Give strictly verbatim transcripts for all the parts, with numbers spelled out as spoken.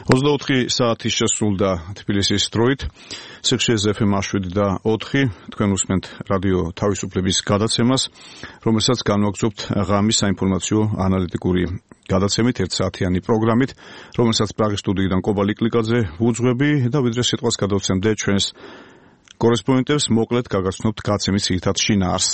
ოცდაოთხი საათი შესრულდა თბილისის დროით. სიხშირეზე ეფ ემ შვიდი და ოთხი თქვენ უსმენთ რადიო თავისუფლების გადაცემას, რომელსაც განვაგრძობთ ღამის საინფორმაციო ანალიტიკური გადაცემით, ერთსაათიანი პროგრამით, რომელსაც პრაღის სტუდიიდან კობა ლიკლიკაძე ვუძღვები და ვიდრე სიტყვას გადავცემდე ჩვენს კორესპონდენტებს, მოკლედ გაგაცნობთ გაცემის ძირითად შინაარსს.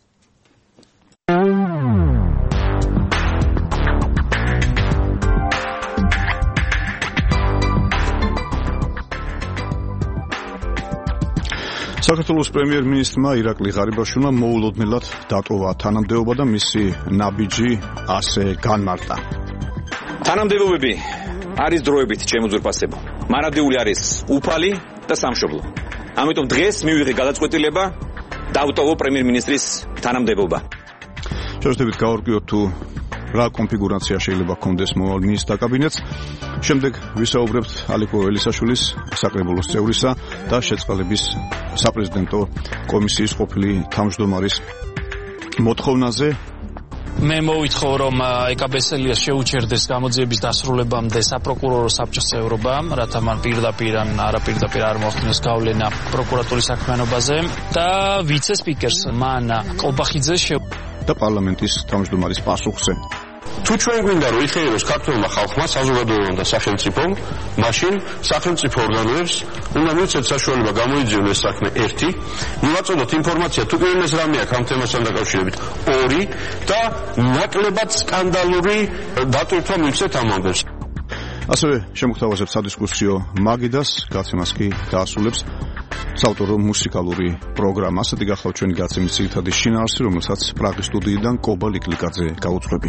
საქართველოს პრემიერ-მინისტრმა ირაკლი ღარიბაშვილმა მოულოდნელად დატოვა თანამდებობა და მისი ნაბიჯი ასე განმარტა. თანამდებობები არის დროებით შემოძვირფასებო. მარადიული არის უფალი და სამშობლო. ამიტომ დღეს მივიღე გადაწყვეტილება დავტოვო პრემიერ-მინისტრის თანამდებობა. შევშლებით გავარკვიოთ თუ რა კონფიგურაცია შეიძლება ჰქონდეს მომავალ მინისტრთა კაბინეტს. შემდეგ ვისაუბრებთ ალიკო ელისაშვილის, საკრებულოს წევრისა და შეწყალების საპრეზიდენტო კომისიის ყოფილი თავმჯდომარის მოთხოვნაზე. მე მოვითხოვ, რომ ეკაბესელიას შეუჩერდეს გამოძიების დასრულებამდე საპროკურორო საბჭოს წევრობა, რათა მან პირდაპირ ან არაპირდაპირ არ მოახდინოს გავლენა პროკურატურის საქმიანობაზე და ვიცე-სპიკერს მანა ყობახიძეს და პარლამენტის თავმჯდომარის პასუხზე. თუ ჩვენ გვინდა რომ იხეიროს ქართულმა ხალხმა, საზოგადოებამ და სახელმწიფომ, მაშინ სახელმწიფო ორგანოებს უნდა მივცეთ საშუალება გამოიძიონ ეს საქმე ერთი, მივაწოდოთ ინფორმაცია თუ კიდევ ეს რამე აქვს ამ თემასთან დაკავშირებით ორი და ნაკლებად სკანდალური დატვირთვა მივცეთ ამ ამბებს. ასევე შემოგთავაზებთ სადისკუსიო მაგიდას, გაცემას კი დაასრულებს საავტორო მუსიკალური პროგრამა. ასეთი გახლავთ ჩვენი გაცემის ძირითადი შინაარსი, რომელსაც პრაღის სტუდიიდან კობა ლიკლიკაძე გავუძღვები.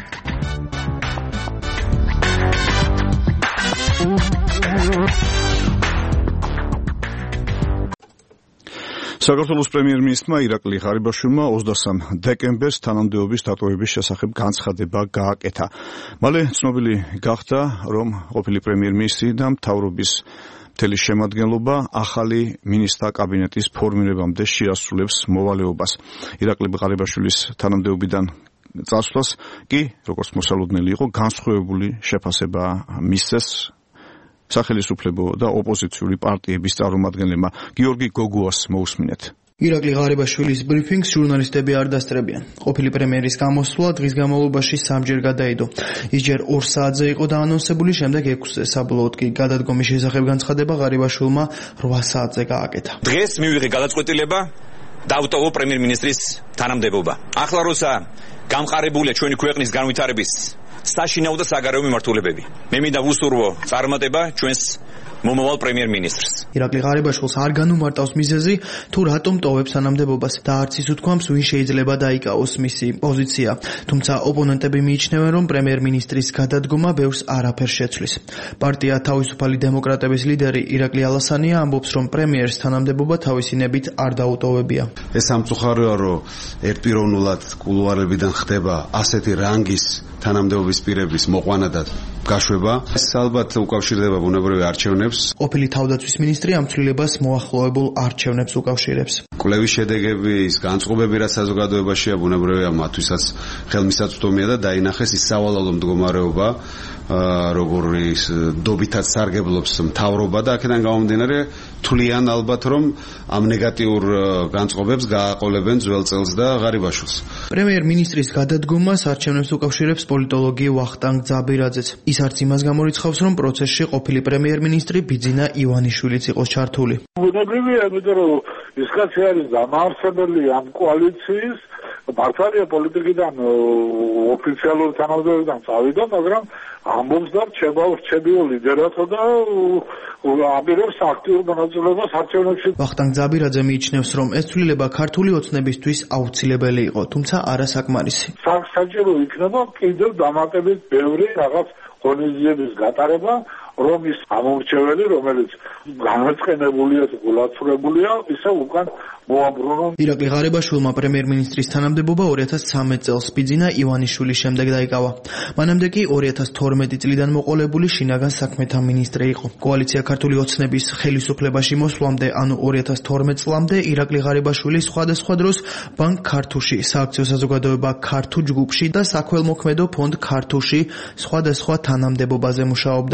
საქართველოს პრემიერ-მინისტრმა ირაკლი ღარიბაშვილმა ოცდასამ დეკემბერს თანამდებობის დატოვების შესახებ განცხადება გააკეთა. მალე ცნობილი გახდა, რომ ყოფილი პრემიერ-მინისტრი და მთავრობის მთელი შემადგენლობა ახალი მინისტრთა კაბინეტის ფორმირებამდე შეასრულებს მოვალეობას. ირაკლი ღარიბაშვილის თანამდებობიდან წასვლას კი, როგორც მოსალოდნელი იყო, განსხვავებული შეფასება მისცეს სახელმწიფო და ოპოზიციური პარტიების წარმომადგენლებმა. გიორგი გოგუას მოусმინეთ. ირაკლი ღარიბაშვილის ბრიფინგს ჟურნალისტები არ დასწრებიან. ყოფილი პრემიერის გამოსვლა დღის განმავლობაში სამჯერ გადაიდო. ის ჯერ ორ საათზე იყო დაანონსებული, შემდეგ ექვსზე. საბოლოოდ კი გადადგომის შესახებ განცხადება ღარიბაშვილმა რვა საათზე გააკეთა. დღეს მივიღე გადაწყვეტილება დავტოვო პრემიერ-მინისტრის თანამდებობა. ახლა როცა გამყარებულია ჩვენი ქვეყნის განვითარების საშინაო და საგარეო მიმართულებები, მე მინდა ვუსურვო წარმატება ჩვენს მომავალ პრემიერ-მინისტრს. ირაკლი ღარიბაშვილს არ განუმარტავს მიზეზი, თუ რატომ ტოვებს თანამდებობას და არც ის უთქვამს, ვინ შეიძლება დაიკავოს მისი პოზიცია. თუმცა ოპონენტები მიიჩნევენ, რომ პრემიერ-მინისტრის გადადგომა ბევრს არაფერს შეცვლის. პარტია თავისუფალი დემოკრატების ლიდერი ირაკლი ალასანია ამბობს, რომ პრემიერს თანამდებობა თავისინებით არ დაუტოვებია. ეს სამწუხაროა, რომ ერთპიროვნულად კულუარებიდან ხდება ასეთი რანგის თანამდებობის პირების მოყვანა და გაშვება. ეს ალბათ უკავშირდება ბუნებრივი არჩევნებს. ყოფილი თავდაცვის მინისტრი ამ ცვლილებას მოახლოებულ არჩევნებს უკავშირებს. კვლევის შედეგების განწყობები, რაც საზოგადოებაშია, ბუნებრივია მათთვისაც ხელმისაწვდომია და დაინახეს ის სავალალო მდგომარეობა, როგორის დობითაც სარგებლობს მთავრობა და აქედან გამომდინარე თვლიან ალბათ, რომ ამ ნეგატიურ განწყობებს გააყოლებენ ძველ წელს და ღარიბაშვილს. პრემიერ-მინისტრის გადადგომას არჩევნებს უკავშირებს პოლიტოლოგი ვახტანგ ძაბირაძეც. ის არც იმას გამორიცხავს, რომ პროცესში ყოფილი პრემიერ-მინისტრი ბიძინა ივანიშვილიც იყო ჩართული. ბუნებრივია, იმიტომ რომ ის კაცი არის დამაარსებელი ამ კოალიციის, მართალია პოლიტიკიდან ოფიციალურ თანამდებობიდან წავიდა, მაგრამ ამბობს და რჩებაო ლიდერატო და აპირებს აქტიურ მონაწილეობას არჩევნებში. ვახტანგ ძაბირაძე მიიჩნევს, რომ ეს ცვლილება ქართული ოცნებისთვის აუცილებელი იყო, თუმცა არასაკმარისი. საჭირო იქნება კიდევ დამატებით ბევრი რაღაც ღონისძიების გატარება, რომ ის ამორჩეველი, რომელიც განაწყენებულია, გულაცურებულია, ისე უკან მოაბრუნონ. ირაკლი ღარიბაშვილმა პრემიერ-მინისტრის თანამდებობა ორი ათას ცხრამეტ წელს ბიძინა ივანიშვილის შემდეგ დაიკავა. მანამდე კი ორი ათას თორმეტი წლიდან მოყოლებული შინაგან საქმეთა მინისტრი იყო. კოალიცია ქართული ოცნების ხელისუფლებაში მოსვლამდე, ანუ ორი ათას თორმეტ წლამდე, ირაკლი ღარიბაშვილი სხვადასხვა დროს ბანკ ქართუში, სააქციო საზოგადოება ქართუ ჯგუფში და საქველმოქმედო ფონდ ქართუში სხვადასხვა თანამდებობაზე მუშაობდა.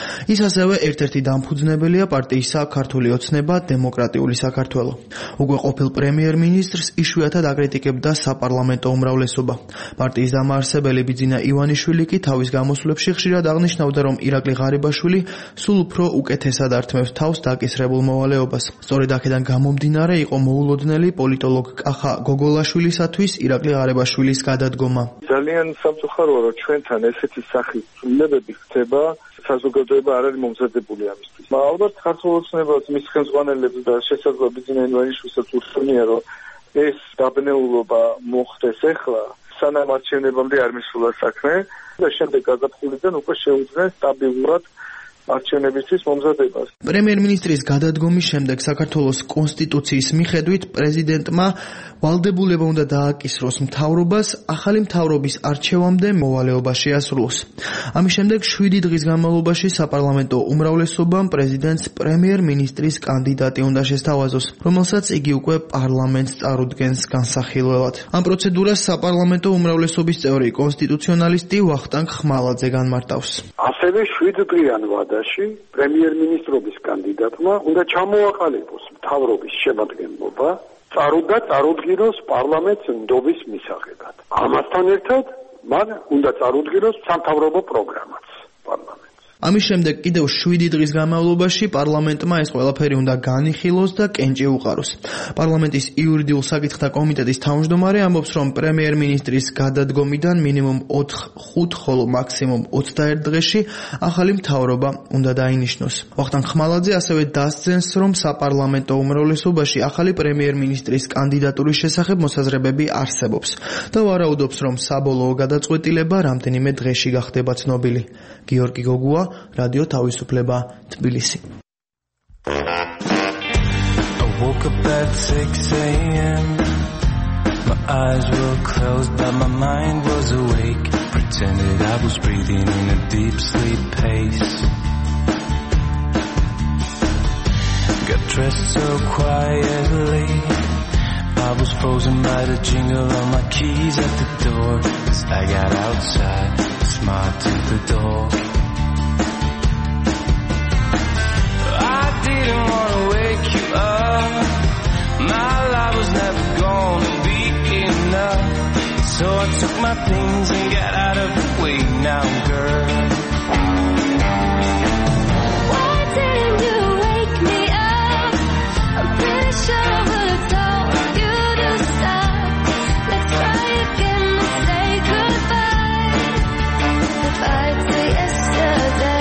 ის ასევე ერთ-ერთი დამფუძნებელია პარტიისა ქართული ოცნება დემოკრატიული საქართველო. უკვე ყოფილ პრემიერ-მინისტრს იშვიათად აკრიტიკებდა საპარლამენტო უმრავლესობა. პარტიის დამაარსებელი ბიძინა ივანიშვილი კი თავის გამოსვლებში ხშირად აღნიშნავდა, რომ ირაკლი ღარიბაშვილი სულ უფრო უკეთესად ართმევს თავს დაკისრებულ მოვალეობას. სწორედ აქედან გამომდინარე იყო მოულოდნელი პოლიტოლოგ კახა გოგოლაშვილისათვის ირაკლი ღარიბაშვილის გადადგომა. ძალიან სამწუხაროა, რომ ჩვენთან ესეთი სახის ცვლილებები ხდება, საზოგადოება არ არის მომზადებული ამისთვის. ალბათ ქართულ ოცნებას, მის ხელმძღვანელებს და შესაძლოა ბიძინა ივანიშვილისაც ურჩევნია, რომ ეს დაბნეულობა მოხდეს ახლა, სანამ არჩევნებამდე არ მისულა საქმე და შემდეგ გაზაფხულიდან უკვე შეუძლეს სტაბილურად არჩევნებისთვის მომზადებას. პრემიერ-მინისტრის გადადგომის შემდეგ საქართველოს კონსტიტუციის მიხედვით პრეზიდენტმა ვალდებულება უნდა დააკისროს მთავრობას ახალი მთავრობის არჩევამდე მოვალეობა შეასრულოს. ამის შემდეგ შვიდი დღის განმავლობაში საპარლამენტო უმრავლესობამ პრეზიდენტს პრემიერ-მინისტრის კანდიდატი უნდა შესთავაზოს, რომელსაც იგი უკვე პარლამენტს წარუდგენს განსახილველად. ამ პროცედურას საპარლამენტო უმრავლესობის წევრი კონსტიტუციონალისტი ვახტანგ ხმალაძე განმარტავს. ასევე შვიდდღიან ვადაში პრემიერ-მინისტრობის კანდიდატმა უნდა ჩამოაყალიბოს მთავრობის შემადგენლობა, წარუდგა წარუდგინოს პარლამენტს ნდობის მისაღებად. ამასთან ერთად მან უნდა წარუდგინოს სამთავრობო პროგრამაც პარლამენტს. ამის შემდეგ კიდევ შვიდი დღის განმავლობაში პარლამენტმა ეს ყველაფერი უნდა განიხილოს და კენჭი უყაროს. პარლამენტის იურიდიულ საკითხთა კომიტეტის თავმჯდომარე ამბობს, რომ პრემიერ-მინისტრის გადადგომიდან მინიმუმ ოთხ ხუთ, ხოლო მაქსიმუმ ოცდაერთ დღეში ახალი მთავრობა უნდა დაინიშნოს. ვახტანგ ხმალაძე ასევე დასძენს, რომ საპარლამენტო უმრავლესობაში ახალი პრემიერ-მინისტრის კანდიდატურის შესახებ მოსაზრებები არსებობს და ვარაუდობს, რომ საბოლოო გადაწყვეტილება რამდენიმე დღეში გახდება ცნობილი. გიორგი გოგუა, რადიო თავისუფლება, თბილისი. I woke up at six a.m. My eyes were closed but my mind was awake. Pretended I was breathing in a deep sleep pace. Got dressed so quietly. I was frozen by the jingle of my keys at the door. As I got outside, smiled to the door. I didn't want to wake you up. My life was never gonna be enough. So I took my things and got out of the way now, girl. Why didn't you wake me up? I'm pretty sure I would have told you to stop. Let's try again and say goodbye. Goodbye to yesterday.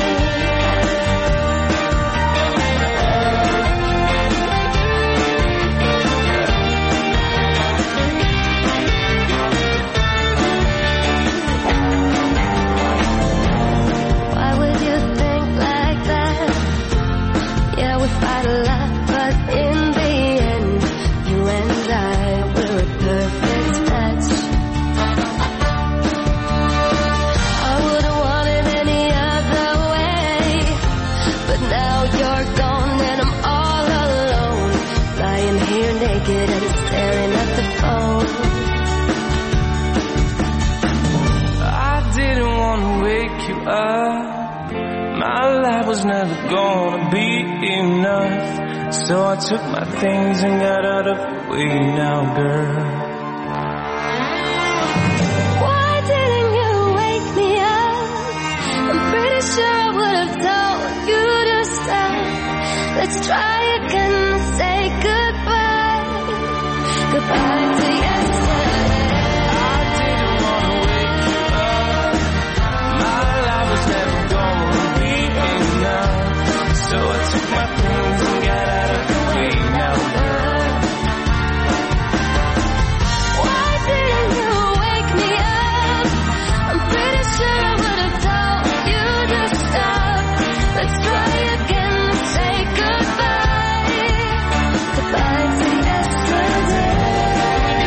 Was never gonna be enough. So I took my things and got out of the way now, girl. Why didn't you wake me up? I'm pretty sure I would have told you to stop. Let's try again and say goodbye. Goodbye to yesterday. I didn't wanna wake you up. My life was never gonna be enough. So I took my things and got out of the way now, girl. Why didn't you wake me up? I'm pretty sure I would have told you to stop. Let's try again and say goodbye. Goodbye to yesterday.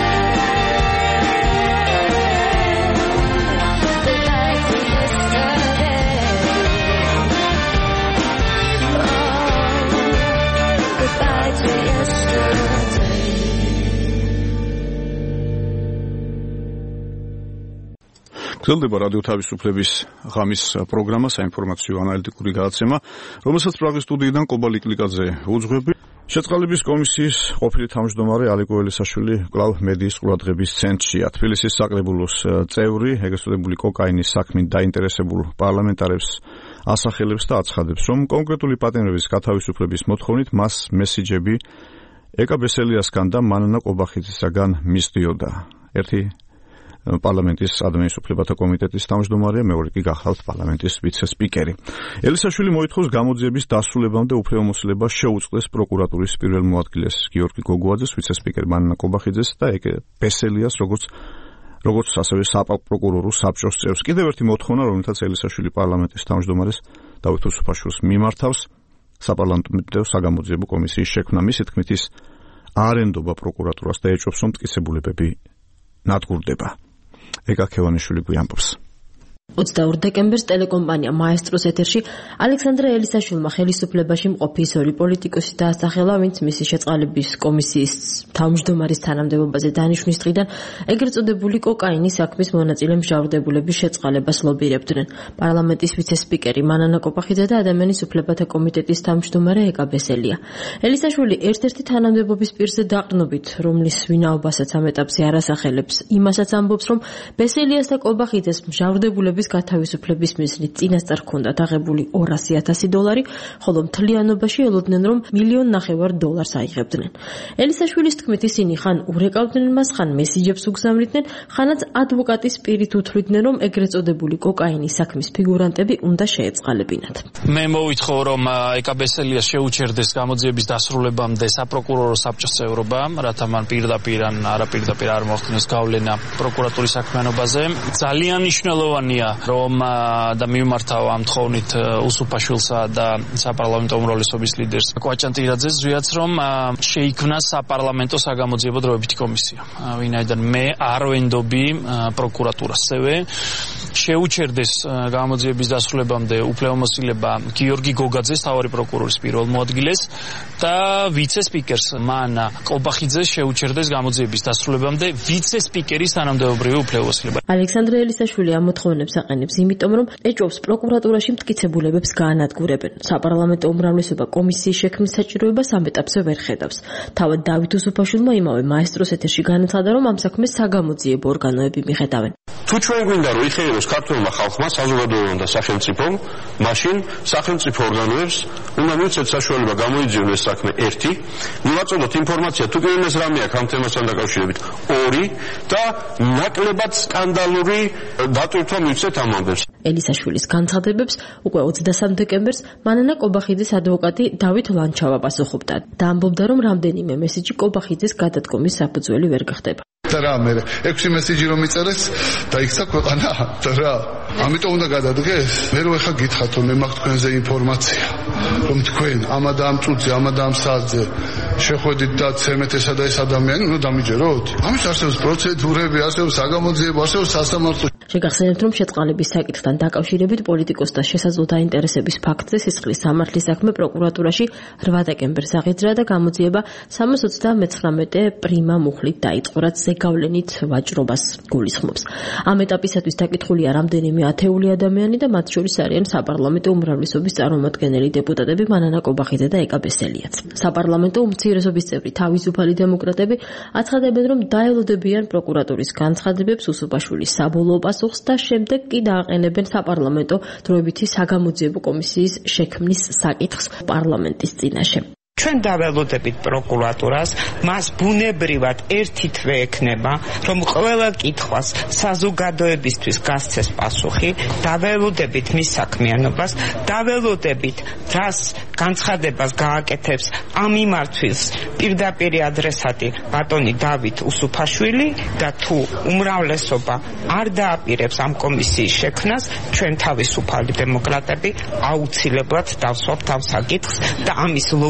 გრძელდება რადიო თავისუფლების ღამის პროგრამა საინფორმაციო ანალიტიკური გადაცემა, რომელსაც პრაღის სტუდიიდან კობალ იკლიკაძე უძღვები. შეწყალების კომისიის ყოფილი თავმჯდომარე ალიკო ელისაშვილი კვლავ მედიის ყურადღების ცენტრშია. თბილისის საკრებულოს წევრი, ეგრეთ წოდებული კოკაინის საქმით დაინტერესებულ პარლამენტარებს ასახელებს და აცხადებს, რომ კონკრეტული პატიმრების გათავისუფლების მოთხოვნით მას მესიჯები ეკა ბესელიასგან და მანანა ყობახიძისაგან მისდიოდა. ერთი პარლამენტის ადამიანის უფლებათა კომიტეტის თავმჯდომარეა, მეორე კი გახალთ პარლამენტის ვიცე-სპიკერი. ელისაშვილი მოითხოვს გამოძიების დასრულებამდე უფლებამოსილება შეუწყდეს პროკურატურის პირველ მოადგილეს გიორგი გოგუაძეს, ვიცე-სპიკერ მანანა ყობახიძეს და ეკა ბესელიას, როგორც როგორც ასევე საპროკურორო საბჭოს წევს. კიდევ ერთი მოთხოვნა, რომელთაც ელისაშვილი პარლამენტის თავმჯდომარეს დავით უსუფაშვილს მიმართავს, საპარლამენტო საგამოძიებო კომისიის შექმნა. მისი თქმით, ის არენდობა პროკურატურას და ეჭვობს, რომ მტკიცებულებები ნადგურდება. ეკა ქევანიშვილი გვიამბობს. ოცდაორ დეკემბერს ტელეკომპანია მაესტროს ეთერში ალექსანდრე ელისაშვილმა ხელისუფლებაში მყოფი ის ორი პოლიტიკოსი დაასახელა, ვინც მისი შეწყალების კომისიის თავმჯდომარის თანამდებობაზე დანიშვნის დღიდან ეგრეთ წოდებული კოკაინის საქმის მონაწილე მჟავრდებულების შეწყალებას ლობირებდნენ. პარლამენტის ვიცე-სპიკერი მანანა ყობახიძე და ადამიანის უფლებათა კომიტეტის თავმჯდომარე ეკა ბესელია. ელისაშვილი ერთ-ერთი თანამდებობის პირზე დაყრდნობით, რომლის ვინაობასაც ამ ეტაპზე არ ასახელებს, იმასაც ამბობს, რომ ბესელიას და ყობახიძეს მჟავრდებულების გათავისუფლების მიზნით წინასწარ ჰქონდათ აღებული ორასი ათასი დოლარი, ხოლო მთლიანობაში ელოდნენ, რომ მილიონ ნახევარ დოლარს აიღებდნენ. ელისაშვილის თქმით, ისინი ხან ურეკავდნენ მას, ხან მესიჯებს უგზავნიდნენ, ხანაც ადვოკატის პირით უთვლიდნენ, რომ ეგრეთ წოდებული კოკაინის საქმის ფიგურანტები უნდა შეეწყალებინათ. მე მოვითხოვ, რომ ეკა ბესელიას შეუჩერდეს გამოძიების დასრულებამდე საპროკურორო საბჭოს წევრობა, რათა მან პირდაპირ ან არაპირდაპირ არ მოახდინოს გავლენა პროკურატურის საქმიანობაზე. ძალიან მნიშვნელოვანია რომ და მიმართავ ამ თხოვნით უსუფაშვილსა და საპარლამენტო უმრავლესობის ლიდერს კვაჭანტირაძეს, ვიაც რომ შეიქმნა საპარლამენტო საგამოძიებო დროებითი კომისია. ვინაიდან მე არ ვენდობი პროკურატურას, ასევე შეუჩერდეს გამოძიების დასრულებამდე უფლებამოსილება გიორგი გოგაძეს, მთავარი პროკურორის პირველ მოადგილეს და ვიცე-სპიკერს მანა ყობახიძეს შეუჩერდეს გამოძიების დასრულებამდე ვიცე-სპიკერის თანამდებობრივი უფლებამოსილება. ალექსანდრე ელისაშვილი ამ მოთხოვნებს აყენებს, იმიტომ რომ ეჭვობს პროკურატურაში მტკიცებულებებს გაანადგურებენ. საპარლამენტო უმრავლესობა კომისიის შექმნის საჭიროებას ამ ეტაპზე ვერ ხედავს. თავად დავით უსუფაშვილმა იმავე მაესტროს ეთერში განაცხადა, რომ ამ საქმეს საგამოძიებო ორგანოები მიხედავენ. თუ ჩვენ გვინდა რომ იხეიროს ქართულმა ხალხმა, საზოგადოებამ და სახელმწიფომ, მაშინ სახელმწიფო ორგანოებს უნდა მივცეთ საშუალება გამოიძიონ ეს საქმე ერთი, მივაწოდოთ ინფორმაცია თუ კიდევ რამე აქვს ამ თემასთან დაკავშირებით ორი და ნაკლებად სკანდალური დატვირთვა მივცეთ ამ ამბებს. ელისაშვილის განცხადებებს უკვე ოცდასამ დეკემბერს მანანა ყობახიძის ადვოკატი დავით ლანჩავა პასუხობდა და ამბობდა, რომ რამდენიმე მესიჯი ყობახიძის გადადგომის საფუძველი ვერ გახდება. და რა მე ექვსი მესიჯი რომ იწერეს და იქცა ქვეყანა და რა ამიტომ უნდა გადადგეს. მე რო ეხა გითხათ რომ მე მაქვს თქვენზე ინფორმაცია რომ თქვენ ამა და ამ წუთზე ამა და ამ საათზე შეხვედით და ცემეთ ესა და ეს ადამიანი, ნუ დამიჯეროთ. ამის არსებობს პროცედურები, არსებობს საგამოძიებო, არსებობს სასამართლო. შეგახსენებთ, რომ შეწყალების საკითხთან დაკავშირებით პოლიტიკოსთა შესაძლო დაინტერესების ფაქტზე სისხლის სამართლის საქმე პროკურატურაში რვა დეკემბერს აღიძრა და გამოძიება სამას ოცდამეცხრამეტე პრიმა მუხლით დაიწყო, რაც ზეგავლენით ვაჭრობას გულისხმობს. ამ ეტაპისათვის დაკითხულია რამდენიმე ათეული ადამიანი და მათ შორის არიან საპარლამენტო უმრავლესობის წარმომადგენელი დეპუტატები მანანა ყობახიძე და ეკა ბესელიაც. საპარლამენტო უმცირესობის წევრი თავისუფალი დემოკრატები აცხადებენ, რომ დაელოდებიან პროკურატურის განცხადებებს, უსუფაშვილის საბოლოო პასუხს და შემდეგ კი დააყენებენ საპარლამენტო დროებითი საგამოძიებო კომისიის შექმნის საკითხს პარლამენტის წინაშე. ჩვენ დაველოდებით პროკურატურას, მას ბუნებრივად ერთი თვე ექნება, რომ ყველა კითხვას საზოგადოებისთვის გასცეს პასუხი, დაველოდებით მის საქმიანობას, დაველოდებით რას განცხადებას გააკეთებს ამ მიმართვის პირდაპირი ადრესატი ბატონი დავით უსუფაშვილი და თუ უმრავლესობა არ დააპირებს ამ კომისიის შექმნას, ჩვენ თავისუფალი დემოკრატები აუცილებლად დავსვამთ ამ საკითხს და ამის ლობისტი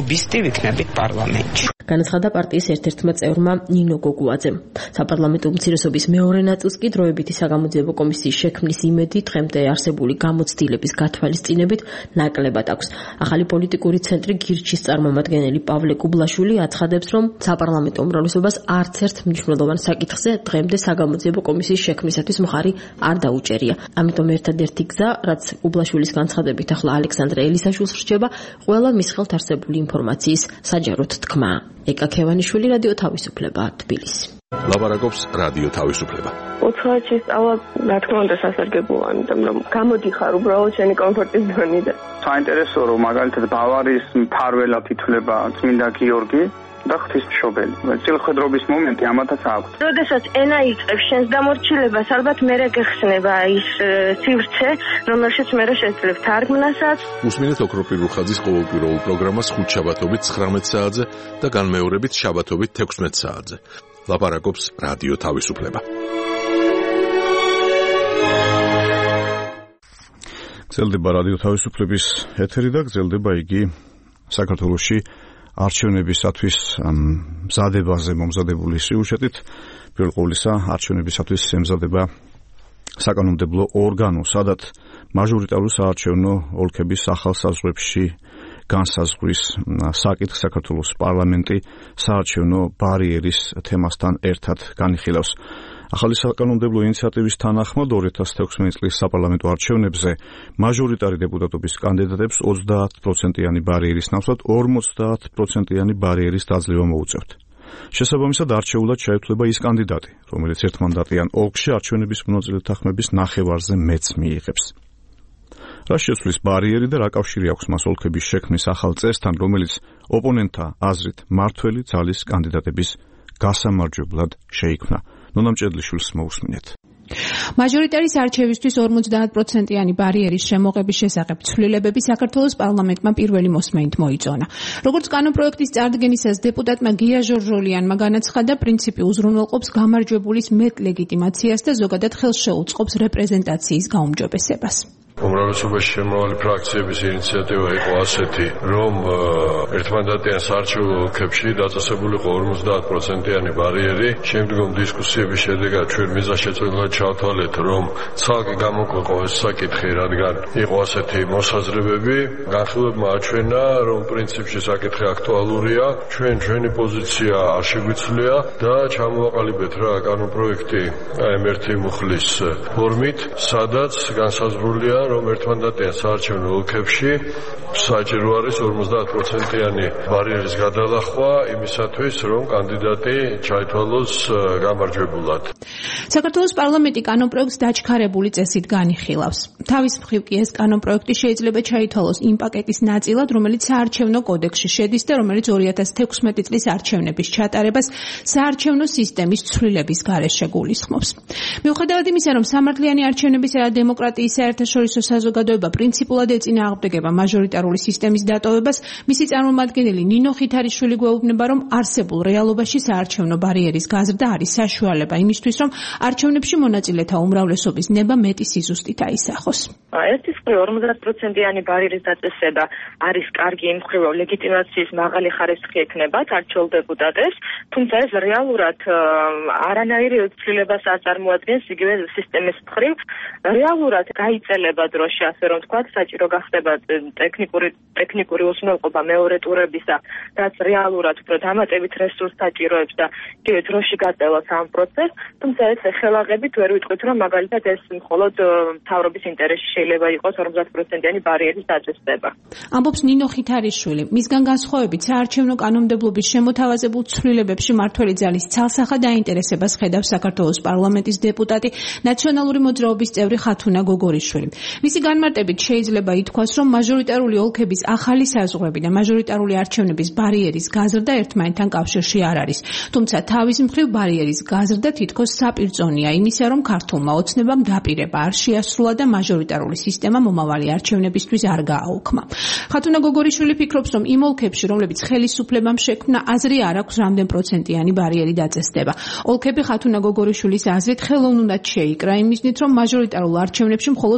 ვიქნებით პარლამენტში. განაცხადა პარტიის ერთ-ერთმა წევრმა ნინო გოგუაძემ. საპარლამენტო უმცირესობის მეორე ნაწილს კი დროებითი საგამოძიებო კომისიის შექმნის იმედი დღემდე არსებული გამოცდილების გათვალისწინებით ნაკლებად აქვს. ახალი პოლიტიკური ცენტრი გირჩის წარმომადგენელი პავლე კუბლაშვილი აცხადებს, რომ საპარლამენტო უმრავლესობას არც ერთ მნიშვნელოვან საკითხზე დღემდე საგამოძიებო კომისიის შექმნისათვის მხარი არ დაუჭერია. ამიტომ ერთადერთი გზა, რაც კუბლაშვილის განცხადებით ახლა ალექსანდრე ელისაშვილს რჩება, ყველა მის ხელთ არსებული ინფორმაციის საჯაროდ თქმა. ეკა ქევანიშვილი, რადიო თავისუფლება, თბილისი. ლაპარაკობს რადიო თავისუფლება. ოთხი სწავლა, რა თქმა უნდა, სასარგებლოა, იმიტომ რომ გამოდიხარ უბრალოდ შენი კომფორტის ზონიდან. საინტერესოა, რომ მაგალითად ბავარიის მფარველად ითვლება წმინდა გიორგი და ღვთისმშობელი. წილხვედრობის მომენტი ამათაც აქვს. როდესაც ენა იწყებს შენს დამორჩილებას, ალბათ მერე გეხსნება ის სივრცე, რომელშიც მერე შეძლებ თარგმნასაც. უსმინეთ ოქროპირ რუხაძის ყოველკვირეულ პროგრამას ხუთშაბათობით ცხრამეტ საათზე და განმეორებით შაბათობით თექვსმეტ საათზე. ლაპარაკობს რადიო თავისუფლება. გრძელდება რადიო თავისუფლების ეთერი და გრძელდება იგი საქართველოში არჩევნებისათვის მზადებაზე მომზადებული სიუჟეტით. პირველ ყოვლისა არჩევნებისათვის ემზადება საკანონმდებლო ორგანო, სადაც მაჟორიტარულ საარჩევნო ოლქების ახალ საზღვრებში განსაზღვრის საკითხს საქართველოს პარლამენტი საარჩევნო ბარიერის თემასთან ერთად განიხილავს. ახალი საკანონმდებლო ინიციატივის თანახმად ორი ათას თექვსმეტი წლის საპარლამენტო არჩევნებზე მაჟორიტარი დეპუტატობის კანდიდატებს ოცდაათ პროცენტიანი ბარიერის ნაცვლად ორმოცდაათ პროცენტიანი ბარიერის დაძლევა მოუწევთ. შესაბამისად არჩეულად შეითვლება ის კანდიდატი, რომელიც ერთმანდატიან ოლქში არჩევნების მონაწილეთა ხმების ნახევარზე მეც მიიღებს. რა შეცვლის ბარიერი და რა კავშირი აქვს მას ოლქების შექმნის ახალ წესთან, რომელიც ოპონენტთა აზრით მართველი ძალის კანდიდატების გასამარჯვებლად შეიქმნა. ნონამ ჭედლიშვილს მოусმინეთ. მაჟორიტარის არჩევისთვის ორმოცდაათ პროცენტიანი ბარიერის შემოღების შესახებ ცვლილებები საქართველოს პარლამენტმა პირველი მოსმენით მოიწონა. როგორც კანონპროექტის წარდგენისას დეპუტატმა გია ჟორჟოლიანმა განაცხადა, პრინციპი უზრუნველყოფს გამარჯვებულის მეტ ლეგიტიმაციას და ზოგადად ხელს შეუწყობს რეპრეზენტაციის გაუმჯობესებას. უმრავლესობაში შემავალი ფრაქციების ინიციატივა იყო ასეთი, რომ ერთმანდატიან საარჩევნო ოლქებში დაწესებულიყო ორმოცდაათ პროცენტიანი ბარიერი. შემდგომ დისკუსიების შედეგად ჩვენ მიზანშეწონილად ჩავთვალეთ, რომ ცალკე გამოგვეყო ეს საკითხი, რადგან იყო ასეთი მოსაზრებები. განხილვებმა აჩვენა, რომ პრინციპში საკითხი აქტუალურია, ჩვენ ჩვენი პოზიცია არ შეგვიცვლია და ჩამოვაყალიბეთ რა კანონპროექტი აი ამ ერთი მუხლის ფორმით, სადაც განსაზღვრულია, რომ ერთმანდატიან საარჩევნო ოლქებში საჭირო არის ორმოცდაათ პროცენტიანი ბარიერის გადალახვა იმისათვის, რომ კანდიდატი ჩაითვალოს გამარჯვებულად. საქართველოს პარლამენტი კანონპროექტს დაჩქარებული წესით განიხილავს. თავის მხრივ კი ეს კანონპროექტი შეიძლება ჩაითვალოს იმ პაკეტის ნაწილად, რომელიც საარჩევნო კოდექსში შედის და რომელიც ორი ათას თექვსმეტი წლის არჩევნების ჩატარებას საარჩევნო სისტემის ცვლილების გარეშე გულისხმობს. მიუხედავად იმისა, რომ სამართლიანი არჩევნებისა და დემოკრატიის საერთაშორისო საზოგადოება პრინციპულად ეწინააღმდეგება მაჟორიტარული სისტემის დატოვებას, მისი წარმომადგენელი ნინო ხითარიშვილი გვეუბნება, რომ არსებულ რეალობაში საარჩევნო ბარიერის გაზრდა არის საშუალება იმისთვის, რომ არჩევნებში მონაწილეთა უმრავლესობის ნება მეტი სიზუსტით აისახოს. ერთის მხრივ ორმოცდაათ პროცენტიანი ბარიერის დაწესება არის კარგი იმ მხრივ, რომ ლეგიტიმაციის მაღალი ხარისხი ექნებათ არჩეულ დეპუტატებს, თუმცა ეს რეალურად არანაირ ცვლილებას არ წარმოადგენს იგივე სისტემის მხრივ. რეალურად გაიწელება დროში, ასე რომ თქვა, საჭირო გახდება ტექნიკური ტექნიკური უზრუნველყოფა მეორე ტურებისა, რაც რეალურად უფრო დამატებით რესურს საჭიროებს და იგივე დროში გაწევას ამ პროცესს, თუმცა ეს ხელაღებით ვერ ვიტყვით, რომ მაგალითად ეს მხოლოდ მთავრობის ინტერესში შეიძლება იყოს ორმოცდაათ პროცენტიანი ბარიერის დაწესება. ამბობს ნინო ხითარიშვილი. მისგან განსხვავებით, საარჩევნო კანონმდებლობის შემოთავაზებულ ცვლილებებში მართველი ძალის ცალსახა დაინტერესებას ხედავს საქართველოს პარლამენტის დეპუტატი, ნაციონალური მოძრაობის წევრი ხათუნა გოგორიშვილი. მისი განმარტებით შეიძლება ითქვას, რომ მაჟორიტარული ოლქების ახალი საზღვრები და მაჟორიტარული არჩევნების ბარიერის გაზრდა ერთმანეთთან კავშირში არ არის. თუმცა თავის მხრივ ბარიერის გაზრდა თითქოს საპირწონეა იმისა, რომ ქართულმა ოცნებამ დაპირება არ შეასრულა და მაჟორიტარული სისტემა მომავალი არჩევნებისთვის არ გააუქმა. ხათუნა გოგორიშვილი ფიქრობს, რომ იმ ოლქებში, რომლებიც ხელისუფლებამ შექმნა, აზრი არ აქვს რამდენ პროცენტიანი ბარიერი დაწესდება. ოლქები ხათუნა გოგორიშვილის აზრით ხელოვნურად შეიკრა იმისნით, რომ მაჟორიტარულ არჩევნებში მხოლოდ მართველი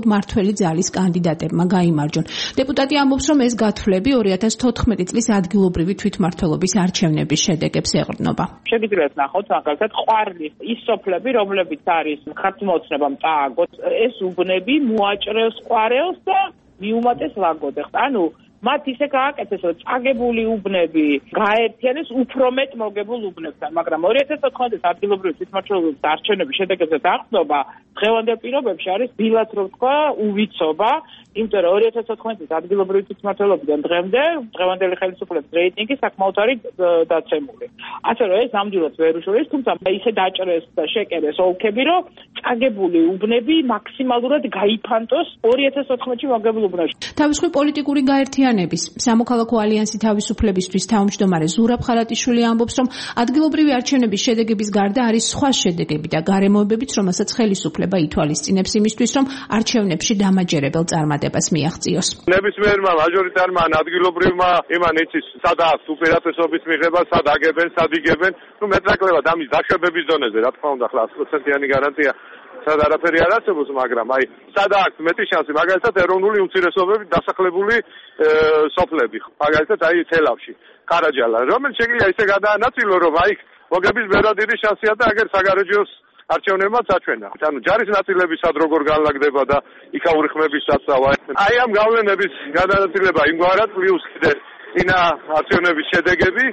მთელი ძალის კანდიდატებმა გაიმარჯვონ. დეპუტატი ამბობს, რომ ეს გათვლები ორი ათას თოთხმეტი წლის ადგილობრივი თვითმმართველობის არჩევნების შედეგებს ეყრდნობა. შეგიძლიათ ნახოთ მაგალითად ყვარლის ის სოფლები, რომლებიც არის ხარჯმოწნებამ წააგოთ, ეს უბნები მოაჭრევს ყვარელს და მიუმატეს ლაგოდეხს. ანუ მათ ისე გააკეთეს, რომ წაგებული უბნები გააერთიანეს უფრო მეტ მოგებულ უბნებთან, მაგრამ ორი ათას თოთხმეტი წლის ადგილობრივი თვითმმართველობის არჩევნების შედეგებზე დაყრდნობა დღევანდელ პირობებში არის დილაც რო ვთქვა უვიცობა, იმიტომ რომ ორი ათას თოთხმეტი წლის ადგილობრივი თვითმმართველობიდან დღემდე დღევანდელი ხელისუფლების რეიტინგი საკმაოდ არის დაცემული. ასე რომ ეს ნამდვილად ვერ უშუალებს, თუმცა ისე დაჭრეს და შეკერეს ოლქები, რომ წაგებული უბნები მაქსიმალურად გაიფანტოს ორი ათას თოთხმეტში მოგებულ უბნებში. თავისუფლ პოლიტიკური გაერთიანების სამოქალაქო ალიანსი თავისუფლებისთვის თავმჯდომარე ზურაბ ხარატიშვილი ამბობს, რომ ადგილობრივი არჩევნების შედეგების გარდა არის სხვა შედეგები და გარემოებებიც, რომელსაც ხელისუფლება ითვალისწინებს იმისთვის, რომ არჩევნებში დამაჯერებელ წარმატებას მიაღწიოს. ნებისმიერმა მაჟორიტარმა ადგილობრივმა იმან იცის, სად აქვს უპირატესობის მიღება, სად აგებენ, სად იგებენ, ну მეტნაკლებად ამის დაშვებების დონეზე, რა თქმა უნდა, ახლა sto პროცენტიანი გარანტია სად არაფერი არ არსებობს, მაგრამ აი სად აქვს მეტი შანსი, მაგალითად ეროვნული უმცირესობებით დასახლებული სოფლები, მაგალითად აი თელავში, ყარაჯალა, რომელიც შეიძლება ისე გადაანაწილო, რომ აი მოგების ბევრად დიდი შანსია და აგერ საგარეჯოს არჩევნებმაც აჩვენა. ანუ ჯარის ნაწილების სად როგორ განლაგდება და იქაური ხმების დასწავა. აი ამ გავლენების გადანაწილება იმგვარად პლუს კიდე ინა არჩევნების შედეგები.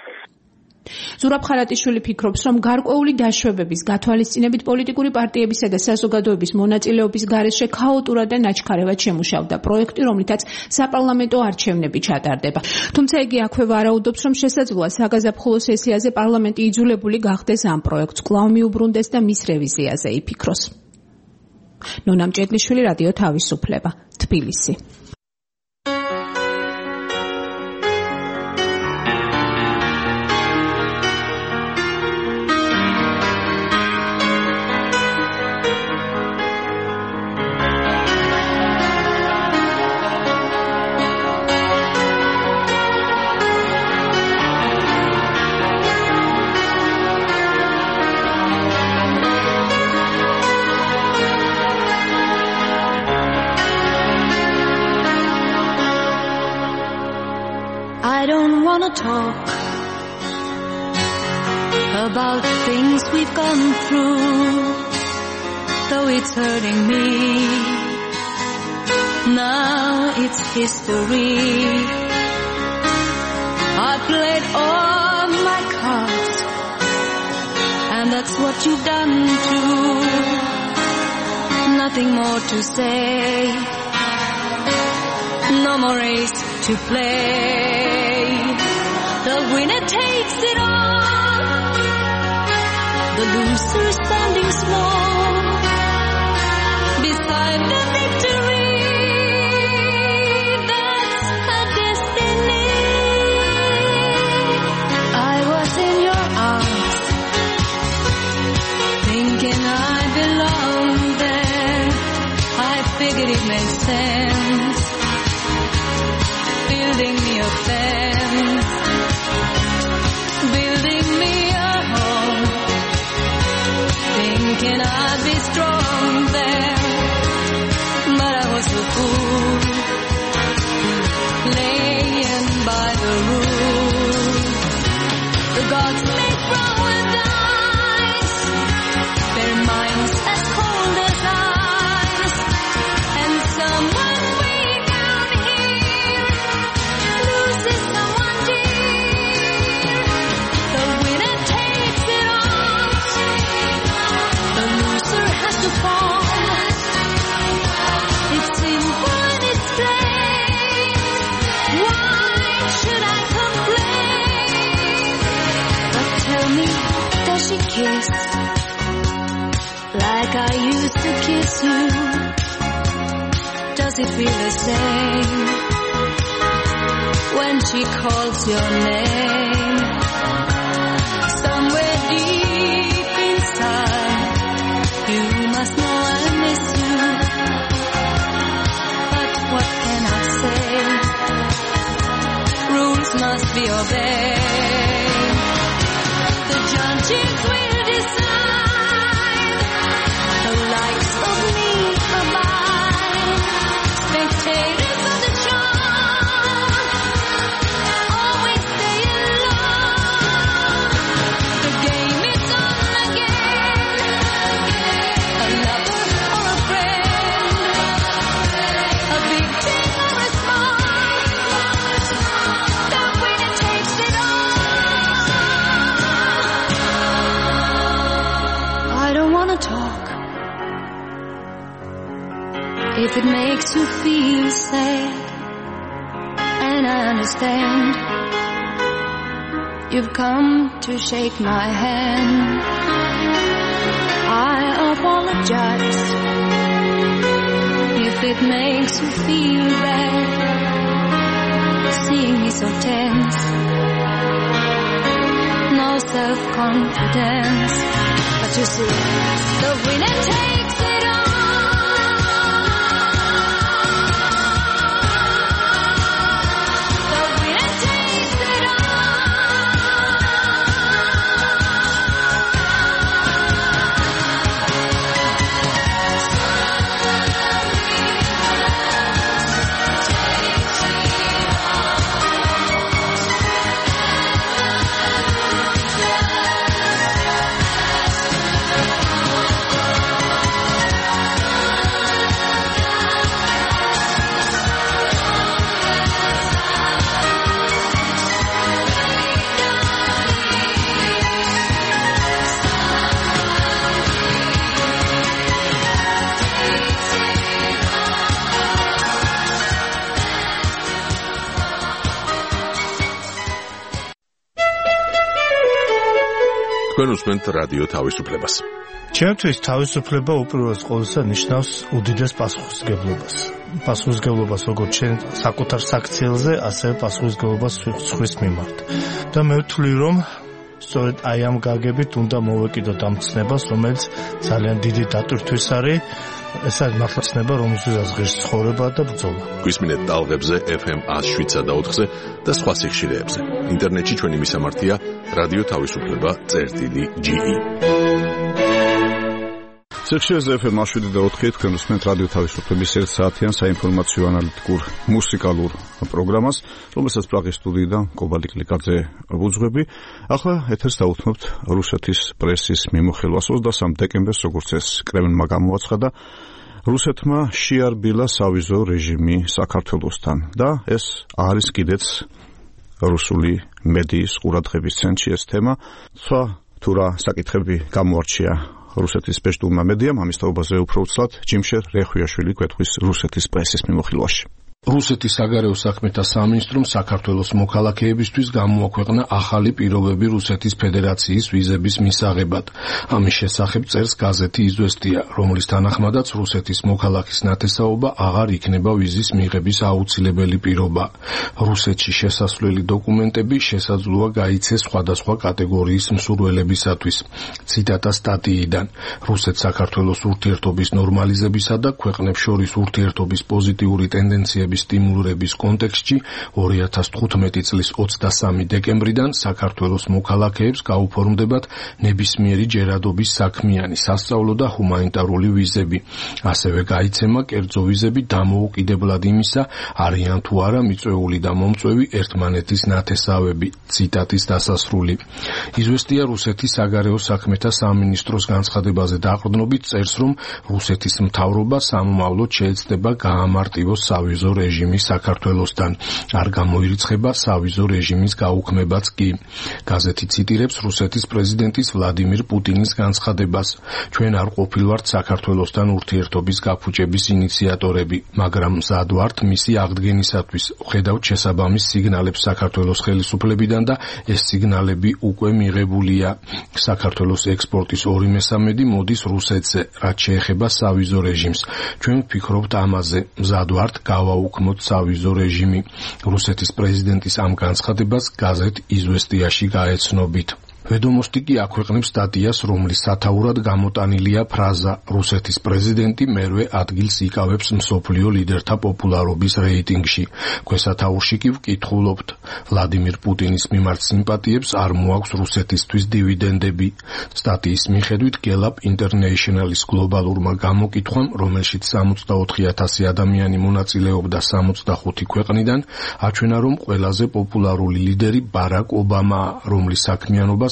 ზურაბ ხარატიშვილი ფიქრობს, რომ გარკვეული დაშვებების გათვალისწინებით პოლიტიკური პარტიებისა და საზოგადოების მონაწილეობის გარეშე ქაოტურად და ნაჩქარევად შემუშავდა პროექტი, რომლითაც საპარლამენტო არჩევნები ჩატარდება. თუმცა იგი აქვე ვარაუდობს, რომ შესაძლოა საგაზაფხულო სესიაზე პარლამენტი იძულებული გახდეს ამ პროექტს კვლავ მიუბრუნდეს და მის რევიზიაზე იფიქროს. ნონა მჭედლიშვილი, რადიო თავისუფლება, თბილისი. I don't wanna talk about things we've gone through, though it's hurting me. Now it's history. I played all my cards, and that's what you've done too. Nothing more to say, no more race to play. The winner takes it all, the loser standing small beside the victory. That's her destiny. I was in your arms, thinking I belonged there. I figured it made sense, building me a fence, building me a home, thinking I'd be strong there, but I was a fool, laying by the rules. The gods make flower dice, their minds as cold as ice, and someone way down here loses someone dear. The winner takes it all, the loser has to fall. It's simple and it's plain. Why should I complain? But tell me, does she kiss like I used to kiss you? Does it feel the same when she calls your name? Somewhere deep inside, you must know I miss you. But what can I say? Rules must be obeyed. The judges will decide, the likes of me abide. If it makes you feel sad, and I understand, you've come to shake my hand. I apologize if it makes you feel bad, seeing me so tense, no self-confidence. But you see, the winner takes it all. თქვენ უსმენთ რადიო თავისუფლებას. ჩემთვის თავისუფლება უპირველეს ყოვლისა ნიშნავს უდიდეს პასუხისმგებლობას. პასუხისმგებლობას როგორც ჩვენ საკუთარ საქციელზე, ასევე პასუხისმგებლობას სხვის მიმართ. და მე ვთვლი, რომ სწორედ აი ამ გაგებით უნდა მოვეკიდოთ ამ ცნებას, რომელიც ძალიან დიდი დატვირთვის არის. ეს არის მართლა ცნება, რომელსაც ღირს ცხოვრება და ბრძოლა. გვისმინეთ ტალღებზე ეფ ემ one oh seven ოთხზე და სხვა სიხშირეებზე. ინტერნეტში ჩვენი მისამართია რადიო თავისუფლება წერტილი ჯი ი. სიხშირეზე ეფ ემ one oh seven ოთხი თქვენ უსმენთ რადიო თავისუფლების ერთ საათიან საინფორმაციო ანალიტიკურ მუსიკალურ პროგრამას, რომელსაც პრაღის სტუდიიდან კობალტ კლიკაძე ვუძღვები. ახლა ეთერს დაუთმობთ რუსეთის პრესის მიმოხილვას. ოცდასამ დეკემბერს, როგორც ეს კრემლმა გამოაცხადა, რუსეთმა შეარბილა სავიზო რეჟიმი საქართველოსთან და ეს არის კიდეც რუსული მედიის ყურადღების ცენტრში ეს თემა. სხვა თუ რა საკითხები გამოარჩია რუსეთის ბეჭდურმა მედიამ, ამის თაობაზე უფრო უცლად ჯიმშერ რეხვიაშვილი გვეტყვის რუსეთის პრესის მიმოხილვაში. რუსეთის საგარეო საქმეთა სამინისტრომ საქართველოს მოქალაქეებისთვის გამოაქვეყნა ახალი პირობები რუსეთის ფედერაციის ვიზების მისაღებად. ამის შესახებ წერს გაზეთი „იზვესტია“, რომლის თანახმადაც რუსეთის მოქალაქის ნათესაობა აღარ იქნება ვიზის მიღების აუცილებელი პირობა. რუსეთში შესასვლელი დოკუმენტები შესაძლოა გაიცეს სხვადასხვა კატეგორიის მსურველებისათვის. ციტატა სტატიიდან: რუსეთ-საქართველოს ურთიერთობის ნორმალიზებისა და ქვეყნებს შორის ურთიერთობის პოზიტიური ტენდენციები სტიმულირების კონტექსტში ორი ათას თხუთმეტი წლის ოცდასამი დეკემბრიდან საქართველოს მოქალაქეებს გაუფორმდებათ ნებისმიერი ჯერადობის საქმიანი, სასწავლო და ჰუმანიტარული ვიზები. ასევე გაიცემა კერძო ვიზები დამოუკიდებლად იმისა, არიან თუ არა მიწვეული და მომწვევი ერთმანეთის ნათესავები. ციტატის დასასრული. იზვესტია რუსეთის საგარეო საქმეთა სამინისტროს განცხადებაზე დაყრდნობით წერს, რომ რუსეთის მთავრობა სამომავლოდ შეეცდება გაამარტივოს სავიზო რეჟიმი საქართველოსთან. არ გამოირიცხება სავიზო რეჟიმის გაუქმებაც კი. გაზეთი ციტირებს რუსეთის პრეზიდენტის ვლადიმირ პუტინის განცხადებას: ჩვენ არ ყოფილვართ საქართველოსთან ურთიერთობის გაფუჭების ინიციატორები, მაგრამ მზად ვართ მისი აღდგენისათვის. ვხედავთ შესაბამის სიგნალებს საქართველოს ხელისუფლებიდან და ეს სიგნალები უკვე მიღებულია. საქართველოს ექსპორტის ორი მესამედი მოდის რუსეთზე, რაც შეეხება სავიზო რეჟიმს. ჩვენ ვფიქრობთ ამაზე, მზად ვართ გავაუქმოთ სავიზო რეჟიმი. რუსეთის პრეზიდენტის ამ განცხადებას გაზეთ „იზვესტიაში“ გაეცნობით. ვედომოსტი კი აქვეყნებს სტატიას, რომლის სათაურად გამოტანილია ფრაზა: რუსეთის პრეზიდენტი მერვე ადგილს იკავებს მსოფლიო ლიდერთა პოპულარობის რეიტინგში. ქვესათაურში კი ვკითხულობთ: ვლადიმირ პუტინის მიმართ სიმპათიებს არ მოაქვს რუსეთისთვის დივიდენდები. სტატიის მიხედვით გელაპ ინტერნეიშნალის გლობალურმა გამოკითხვამ, რომელშიც სამოცდაოთხი ათასი ადამიანი მონაწილეობდა სამოცდახუთი ქვეყნიდან, აჩვენა, რომ ყველაზე პოპულარული ლიდერი ბარაკ ობამაა, რომლის საქმიანობას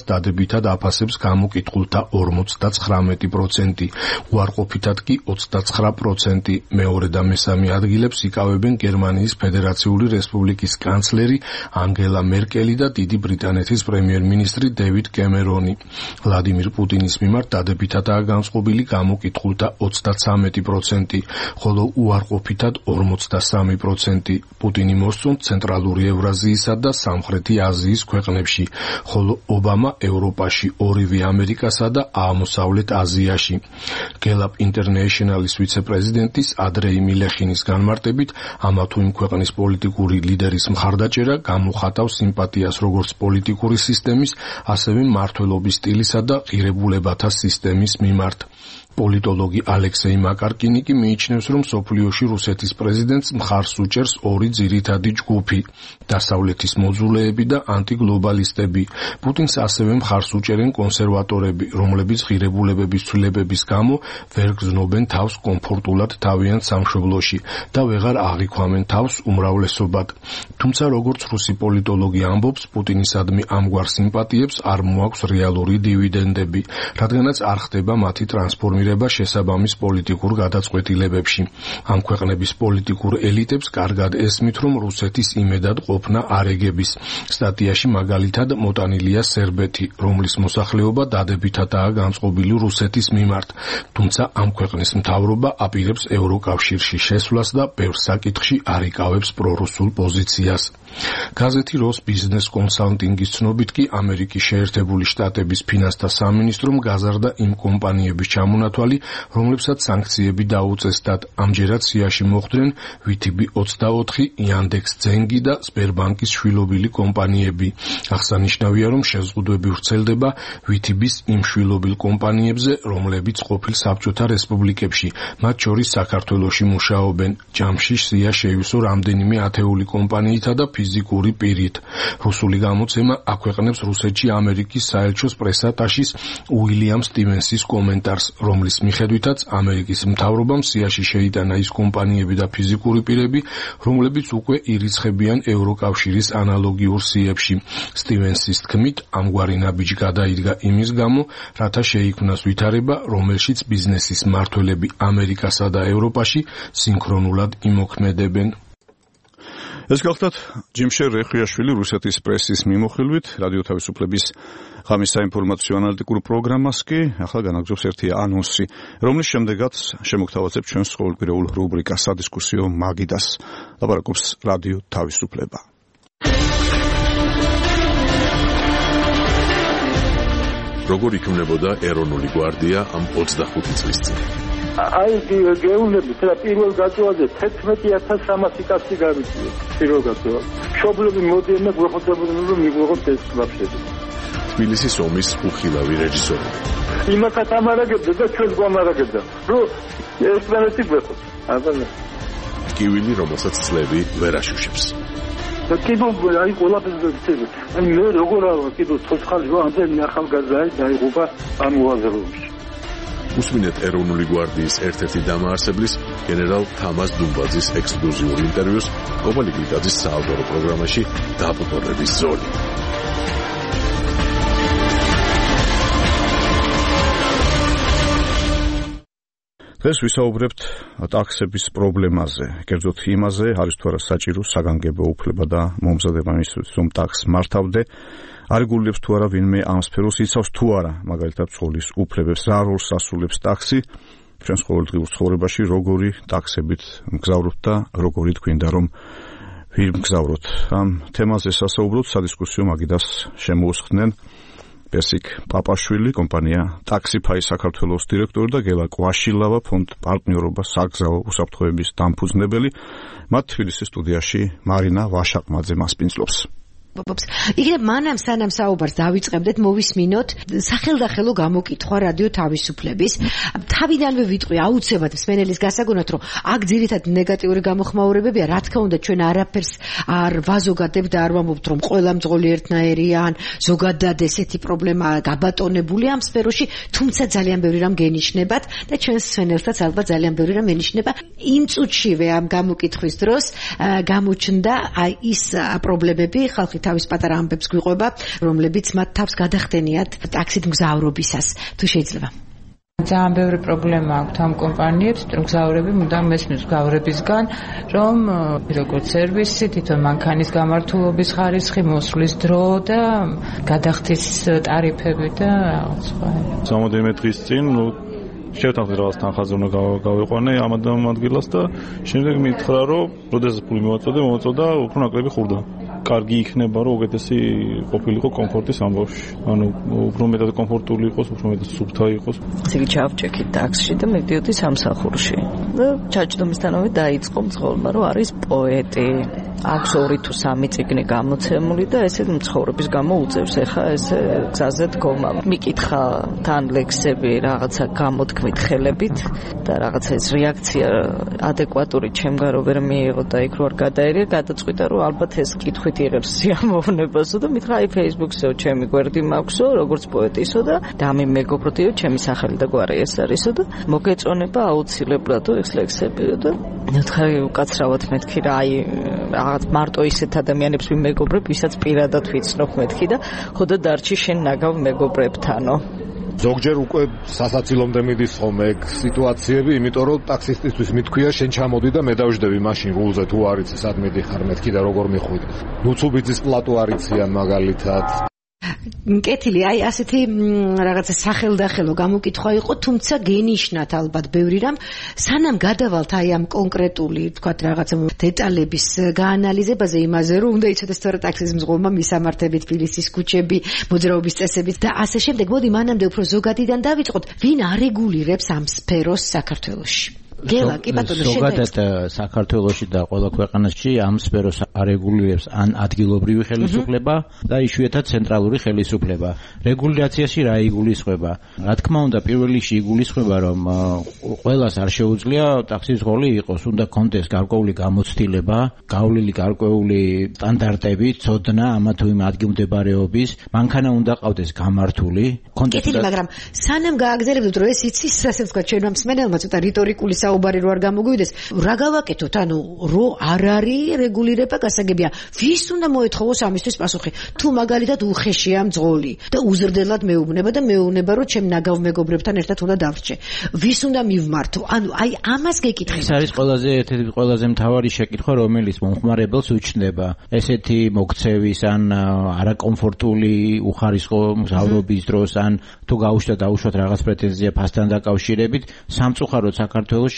დადებითად აფასებს გამოკითხულთა ორმოცდაცხრამეტი პროცენტი, უარყოფითად კი ოცდაცხრა პროცენტი. მეორე და მესამე ადგილებს იკავებენ გერმანიის ფედერაციული რესპუბლიკის კანცლერი ანგელა მერკელი და დიდი ბრიტანეთის პრემიერ-მინისტრი დევიდ კემერონი. ვლადიმირ პუტინის მიმართ დადებითადაა განწყობილი გამოკითხულთა ოცდაცამეტი პროცენტი, ხოლო უარყოფითად ორმოცდასამი პროცენტი. პუტინი მოსწონთ ცენტრალური ევრაზიისა და სამხრეთი აზიის ქვეყნებში, ხოლო ობამა ევროპაში, ორივე ამერიკასა და აღმოსავლეთ აზიაში. Gallup International-ის ვიცე-პრეზიდენტის ადრეი მილეხინის განმარტებით, ამა თუ იმ ქვეყნის პოლიტიკური ლიდერის მხარდაჭერა გამოხატავს სიმპათიას როგორც პოლიტიკური სისტემის, ასევე მმართველობის სტილისა და ღირებულებათა სისტემის მიმართ. პოლიტოლოგი ალექსეი მაკარკინი კი მიიჩნევს, რომ სოფლიოში რუსეთის პრეზიდენტს მხარს უჭერს ორი ძირითადი ჯგუფი: დასავლეთის მოძულეები და ანტიგლობალისტები. პუტინს ასევე მხარს უჭერენ კონსერვატორები, რომლებიც ღირებულებების ცვლილებების გამო ვერ გრძნობენ თავს კომფორტულად თავიანთ სამშობლოში და ვეღარ აღიქვამენ თავს უმრავლესობად. თუმცა, როგორც რუსი პოლიტოლოგი ამბობს, პუტინისადმი ამგვარ სიმპათიებს არ მოაქვს რეალური დივიდენდები, რადგანაც არ ხდება მათი ტრანსფორმირება შესაბამის პოლიტიკურ გადაწყვეტილებებში. ამ ქვეყნების პოლიტიკურ ელიტებს კარგად ესმით, რომ რუსეთის იმედად ყოფნა არ ეგების. სტატიაში მაგალითად მოტანილია სერბეთი, რომლის მოსახლეობა დადებითადაა განწყობილი რუსეთის მიმართ, თუმცა ამ ქვეყნის მთავრობა აპირებს ევროკავშირში შესვლას და ბევრ საკითხში არ იკავებს პრორუსულ პოზიციას. გაზეთი როს ბიზნეს კონსალტინგის ცნობით კი ამერიკის შეერთებული შტატების ფინანსთა სამინისტრომ გაზარდა იმ კომპანიების ჩამონათვალი, რომლებსაც სანქციები დაუწესდათ. ამჯერად სიაში მოხვდნენ ვი თი ბი ოცდაოთხი, Yandex Zengi და Sberbank-ის შვილობილი კომპანიები. აღსანიშნავია, რომ შეზღუდვები ვრცელდება ვი თი ბის იმ შვილობილ კომპანიებზე, რომლებიც ყოფილ საბჭოთა რესპუბლიკებში, მათ შორის საქართველოში მუშაობენ. ჯამში სია შეივსო რამდენიმე ათეული კომპანიითა და ფიზიკური პირით. რუსული გამოცემა აქვეყნებს რუსეთში ამერიკის საელჩოს პრესატაშის უილიამ სტივენსის კომენტარს, რომლის მიხედვითაც ამერიკის მთავრობამ სიაში შეიტანა ის კომპანიები და ფიზიკური პირები, რომლებიც უკვე ირიცხებიან ევროკავშირის ანალოგიურ სიებში. სტივენსის თქმით, ამგვარი ნაბიჯი გადაიდგა იმის გამო, რათა შეიქმნას ვითარება, რომელშიც ბიზნესის მმართველები ამერიკასა და ევროპაში სინქრონულად იმოქმედებენ. ეს გახლდათ ჯიმშერ რეხვიაშვილი რუსეთის პრესის მიმოხილვით რადიო თავისუფლების ღამის საინფორმაციო ანალიტიკურ პროგრამას კი ახლა განაგზობს ერთი ანონსი, რომლის შემდეგაც შემოგთავაზებ ჩვენს ყოველკვირეულ რუბრიკას სადისკუსიო მაგიდას. ლაპარაკობს რადიო თავისუფლება. როგორ იქმნებოდა ეროვნული გვარდია ამ ოცდახუთი წლის წინ? აი გეუბნები, რა პირველ გაწევაზე თერთმეტი ათას სამასი კაცი გამიწია. პირველ გაწევა. მშობლები მოდიან და გვეხოცებოდნენ, რომ მიგვეღოთ ეს ლაფშები. თბილისის ომის უხილავი რეჟისორი. იმათაც ამარაგებდა და ჩვენ გვამარაგებდა, რომ ესპანეთი გვეხოთ. აბა. კივილი, რომელსაც წლები ვერ აშუშებს. და კიდო აი ყველაფერს ვეცები. აი მე როგორ არა კიდო ცოცხალი ვარ, ამდენი ახალგაზრდა დაიღუპა ამ უაზროებში. უსმინეთ ეროვნული გვარდიის ერთ-ერთი დამაარსებლის გენერალ თამაზ დუმბაძის ექსკლუზიურ ინტერვიუს გომალი გლიკაძის საავტორო პროგრამაში დააპოტრების ზოლი. დღეს ვისაუბრებთ ტაქსების პრობლემაზე, კერძოდ იმაზე, არის თუ არა საჭირო საგანგებო უფლება და მომზადება მისთვის, რომ ტაქსს მართავდე, არეგულირებს თუ არა ვინმე ამ სფეროს, იცავს თუ არა, მაგალითად ცხოვლის უფლებებს, რა როლს ასრულებს ტაქსი ჩვენს ყოველდღიურ ცხოვრებაში, როგორი ტაქსებით მგზავრობთ და როგორი თქვინდა რომ ვინ მგზავროთ. ამ თემაზე სასაუბროთ სადისკუსიო მაგიდას შემოუსხდნენ პესიკ პაპაშვილი, კომპანია ტაქსიფაი საქართველოს დირექტორი და გელა კვაშილავა, ფონდ პარტნიორობა საგზაო უსაფრთხოების დამფუძნებელი. მათ თბილისის სტუდიაში მარინა ვაშაყმაძე მასპინძლობს. იქნებ მანამ სანამ საუბარს დავიწყებდეთ, მოვისმინოთ სახელდახელო გამოკითხვა რადიო თავისუფლების. თავიდანვე ვიტყვი აუცილებლად მსმენელის გასაგონად, რომ აქ ძირითადად ნეგატიური გამოხმაურებებია, რა თქმა უნდა ჩვენ არაფერს არ ვაზოგადებთ და არ ვამბობთ, რომ ყველა მძღოლი ერთნაირია ან ზოგადად ესეთი პრობლემა გაბატონებულია ამ სფეროში, თუმცა ძალიან ბევრი რამ გენიშნებათ და ჩვენს მსმენელსაც ალბათ ძალიან ბევრი რამ ენიშნება. იმ წუთშივე ამ გამოკითხვის დროს გამოჩნდა აი ის პრობლემები ხალხი თავის პატარა ამბებს გვიყვება, რომლებიც მათ თავს გადახდენიათ ტაქსით მგზავრობისას. თუ შეიძლება. ძალიან ბევრი პრობლემა აქვს ამ კომპანიებს, მგზავრები მუდამ მესმის მგზავრებისგან, რომ როგორც სერვისი, თვითონ მანქანის გამართულობის ხარისხი, მოსვლის დრო და გადახდის ტარიფები და რაღაც სხვა. სამოდელმე დღის წინ, ნუ შევთანხმდით რაღაც თანხაზე უნდა გავიყვანე ამ ადგილას და შემდეგ მითხრა, რომ როდესაც ფული მოვაწოდე, მოვაწოდა უფრო ნაკლები ხურდა. კარგი იქნება, რომ უკეთესი ყოფილიყო კომფორტის ამბავში. ანუ უფრო მეტად კომფორტული იყოს, უფრო მეტად სუფთა იყოს. ასე იგი ჩავჭექით ტაქსში და მივდიოდი სამსახურში. და ჩაჭდომისთანავე დაიწყო მძღოლმა, რომ არის პოეტი. აქვს ორი თუ სამი წიგნი გამოცემული და ესე მცხოვრების გამო უწევს ახლა ესე გზაზე დგომა. მიკითხა თან ლექსები რაღაცა გამოთქმით ხელებით და რაღაცა ეს რეაქცია ადეკვატური ჩემგარო ვერ მიიღო და იქ რო არ გადაერია, გადაწყვიტა რომ ალბათ ეს კითხვით იღებს სიამოვნებასო და მითხრა აი Facebook-სო ჩემი გვერდი მაქვსო, როგორც პოეტისო და დამი მეგობროდიო ჩემი სახელი და გვარი ეს არისო და მოგეწონება აუცილებლადო ეს ლექსებიო და მითხრა უკაცრავად მეთქი რა აი რაღაც მარტო ისეთ ადამიანებს ვიმეგობრებ, ვისაც პირადად ვიცნობ მეთქი და ხოდა დარჩი შენ ნაგავ მეგობრებთანო. ზოგჯერ უკვე სასაცილომდე მიდის ხოლმე ეგ სიტუაციები, იმიტომ რომ ტაქსისტისთვის მithქვია შენ ჩამოდი და მე დავждები მაშინ რულზე თუ არიცი სად მიდიხარ მეთქი და როგორ მიხვიდ. ნუცუბიძის პლატო არიციან მაგალითად. კეთილი, აი ასეთი რაღაცა სახელდახელო გამოკითხვა იყო, თუმცა გენიშნათ ალბათ ბევრი რამ, სანამ გადავალთ აი ამ კონკრეტული, თქვათ რაღაცა დეტალების გაანალიზებაზე, იმაზე რომ უნდა იცოდეს სწორად ტაქსის მძღოლმა მისამართებით თბილისის ქუჩები, მოძრაობის წესებით და ასე შემდეგ. მოდი მანამდე უფრო ზოგადიდან დავიწყოთ, ვინ არეგულირებს ამ სფეროს საქართველოში? გელა, კი ბატონო, ზოგადად საქართველოში და ყველა ქვეყანაში ამ სფეროს არეგულირებს ან ადგილობრივი ხელისუფლება და იშვიათად ცენტრალური ხელისუფლება. რეგულაციაში რა იგულისხმება? რა თქმა უნდა, პირველ რიგში იგულისხმება, რომ ყველას არ შეუძლია ტაქსის მძღოლი იყოს, უნდა კონდეს გარკვეული გამოცდილება, გავლილი გარკვეული სტანდარტები, ცოდნა ამა თუ იმ ადგილმდებარეობის, მანქანა უნდა ყავდეს გამართული. კეთილი, მაგრამ სანამ გააგზავნებთ, რომ ეს იცის, ასე ვთქვათ, ჩვენმა მსმენელმა ცოტა რიტორიკული საუბარი რო არ გამოგვივიდეს, რა გავაკეთოთ? ანუ რო არ არის რეგულირება გასაგებია, ვის უნდა მოეთხოვოს ამისთვის პასუხი? თუ მაგალითად უხეშია მძღოლი და უზრდელად მეუბნება და მეუბნება, რომ ჩემ ნაგავ მეგობრებთან ერთად უნდა დავრჩე. ვის უნდა მივმართო? ანუ აი ამას გეკითხეთ. ეს არის ყველაზე ერთ-ერთი ყველაზე მთავარი შეკითხვა, რომელიც მომხმარებელს უჩნდება. ესეთი მოქცევის ან არაკომფორტული უხარისხო მგზავრობის დროს ან თუ გაუშვათ დაუშვათ რაღაც პრეტენზია ფასთან დაკავშირებით, სამწუხაროდ საქართველოში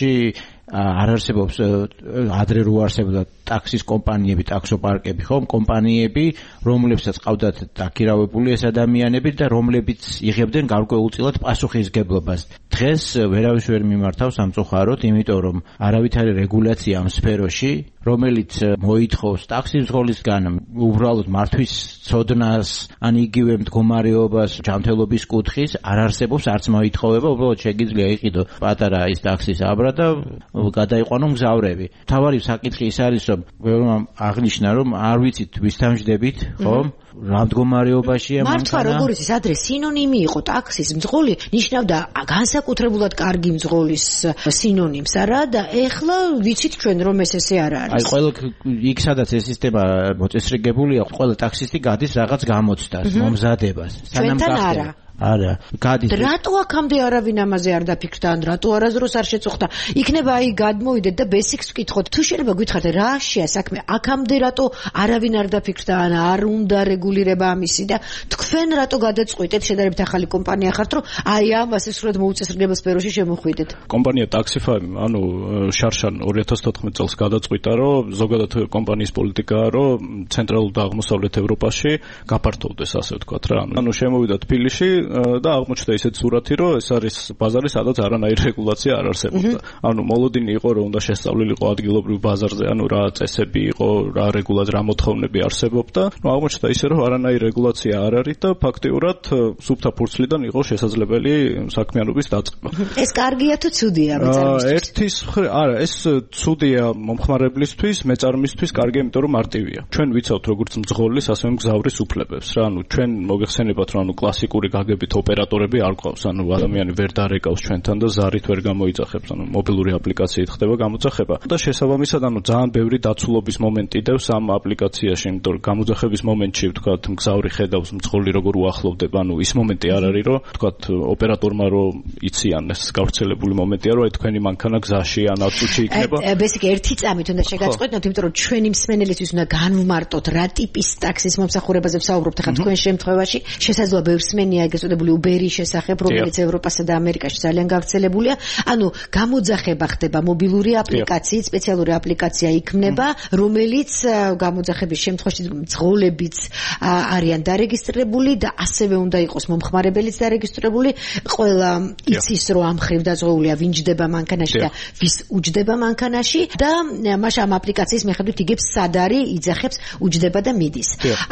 არ არსებობს ადრე რო არსებობდა ტაქსის კომპანიები, ტაქსოპარკები, ხო, კომპანიები, რომლებსაც ყავდათ დაქირავებული ეს ადამიანები და რომლებიც იღებდნენ გარკვეულწილად პასუხისგებლობას. დღეს ვერავის ვერ მიმართავს სამწუხაროდ, იმიტომ რომ არავითარი რეგულაცია ამ სფეროში, რომელიც მოითხოვს ტაქსის მძღოლისგან უბრალოდ მართვის ცოდნას, ან იგივე მდგომარეობას, ჯანმრთელობის კუთხის არ არსებობს, არც მოითხოვება, უბრალოდ შეგიძლია იყიდო პატარა ის ტაქსის აბრა და გადაიყვანო მგზავრები. თავარი საკითხი ის არის, რომ ვერომ აღნიშნა, რომ არ ვიცით ვის დამждებით, ხო? რა მდგომარეობაშია მანქანა? მართლა როგორ იცის, ადრე სინონიმი იყო ტაქსის მძღოლი, ნიშნავდა განსაკუთრებულად კარგი მძღოლის სინონიმს, არა და ეხლა ვიცით ჩვენ რომ ეს ესე არ არის. აი ყველა იქ სადაც ეს სისტემა მოწესრიგებულია, ყველა ტაქსისტი გადის რაღაც გამოცდას, მომზადებას. ჩვენთან არა. არა, გადის. რატო აქამდე არავინ ამაზე არ დაფიქრდა, ან რატო არასდროს არ შეწუხდა? იქნება აი გადმოვიდეთ და ბესიკს ვკითხოთ. თუ შეიძლება გითხართ რაშია საქმე? აქამდე რატო არავინ არ დაფიქრდა, ან არ უნდა რეგულირება ამისი და თქვენ რატო გადაწყვიტეთ, შედარებით ახალი კომპანია ხართ, რომ აი ამას სრულად მოუწესრიგებელ სფეროში შემოხვიდეთ? კომპანია Taxify, ანუ შარშან ორი ათას თოთხმეტ წელს გადაწყვიტა, რომ ზოგადად კომპანიის პოლიტიკაა, რომ ცენტრალურ და აღმოსავლეთ ევროპაში გაფართოვდეს, ასე ვთქვათ რა. ანუ შემოვიდა თბილისში და აღმოჩნდა ისეთ სურათი, რომ ეს არის ბაზარი, სადაც არანაირი რეგულაცია არ არსებობდა. ანუ მოლოდინი იყო, რომ უნდა შესწავლილიყო ადგილობრივ ბაზარზე, ანუ რა წესები იყო, რა რეგულაცია, რა მოთხოვნები არსებობდა. ნუ აღმოჩნდა ისე, რომ არანაირი რეგულაცია არ არის და ფაქტიურად სუფთა ფურცლიდან იყო შესაძლებელი საქმიანობის დაწყება. ეს კარგია თუ ცუდია მეწარმისთვის? ერთის არა, ეს ცუდია მომხმარებლისთვის, მეწარმისთვის კარგია, იმიტომ რომ მარტივია. ჩვენ ვიცავთ როგორც მძღოლის, ასევე მგზავრის უფლებებს რა. ანუ ჩვენ მოგეხსენებათ, რომ ანუ კლასიკური გაგება დაახლოებით ოპერატორები არ ყავს, ანუ ადამიანი ვერ დარეკავს ჩვენთან და ზარით ვერ გამოიძახებს, ანუ მობილური აპლიკაციით ხდება გამოძახება და შესაბამისად, ანუ ძალიან ბევრი დაცულობის მომენტი დევს ამ აპლიკაციაში, იმიტომ რომ გამოძახების მომენტში ვთქვათ, მგზავრი ხედავს მძღოლი როგორ უახლოვდება, ანუ ის მომენტი არ არის, რომ ვთქვათ ოპერატორმა რომ იციან ეს გავრცელებული მომენტია, რომ აი თქვენი მანქანა გზაში ან აწუჩი იქნება. ბესიკ ერთი წამით უნდა შეგაწყვეტნოთ, იმიტომ რომ ჩვენი მსმენელისთვის უნდა განვმარტოთ რა ტიპის ტაქსის მომსახურებაზე ვსაუბრობთ ახლა თქვენ შემთხვევაში. შესაძლოა ბევრ მსმენია ეგ წოდებული Uber-ის შესახებ, რომელიც ევროპასა და ამერიკაში ძალიან გავრცელებულია. ანუ გამოძახება ხდება მობილური აპლიკაციით, სპეციალური აპლიკაცია იქმნება, რომელიც გამოძახების შემთხვევაში მძღოლებიც არიან დარეგისტრირებული და ასევე უნდა იყოს მომხმარებელიც დარეგისტრირებული. ყველა იცის რომ ამ ხრივ დაზღვეულია ვინ ჯდება მანქანაში და ვის უჯდება მანქანაში და მაშინ ამ აპლიკაციის მიხედვით იგებს სად არის, იძახებს, უჯდება და მიდის.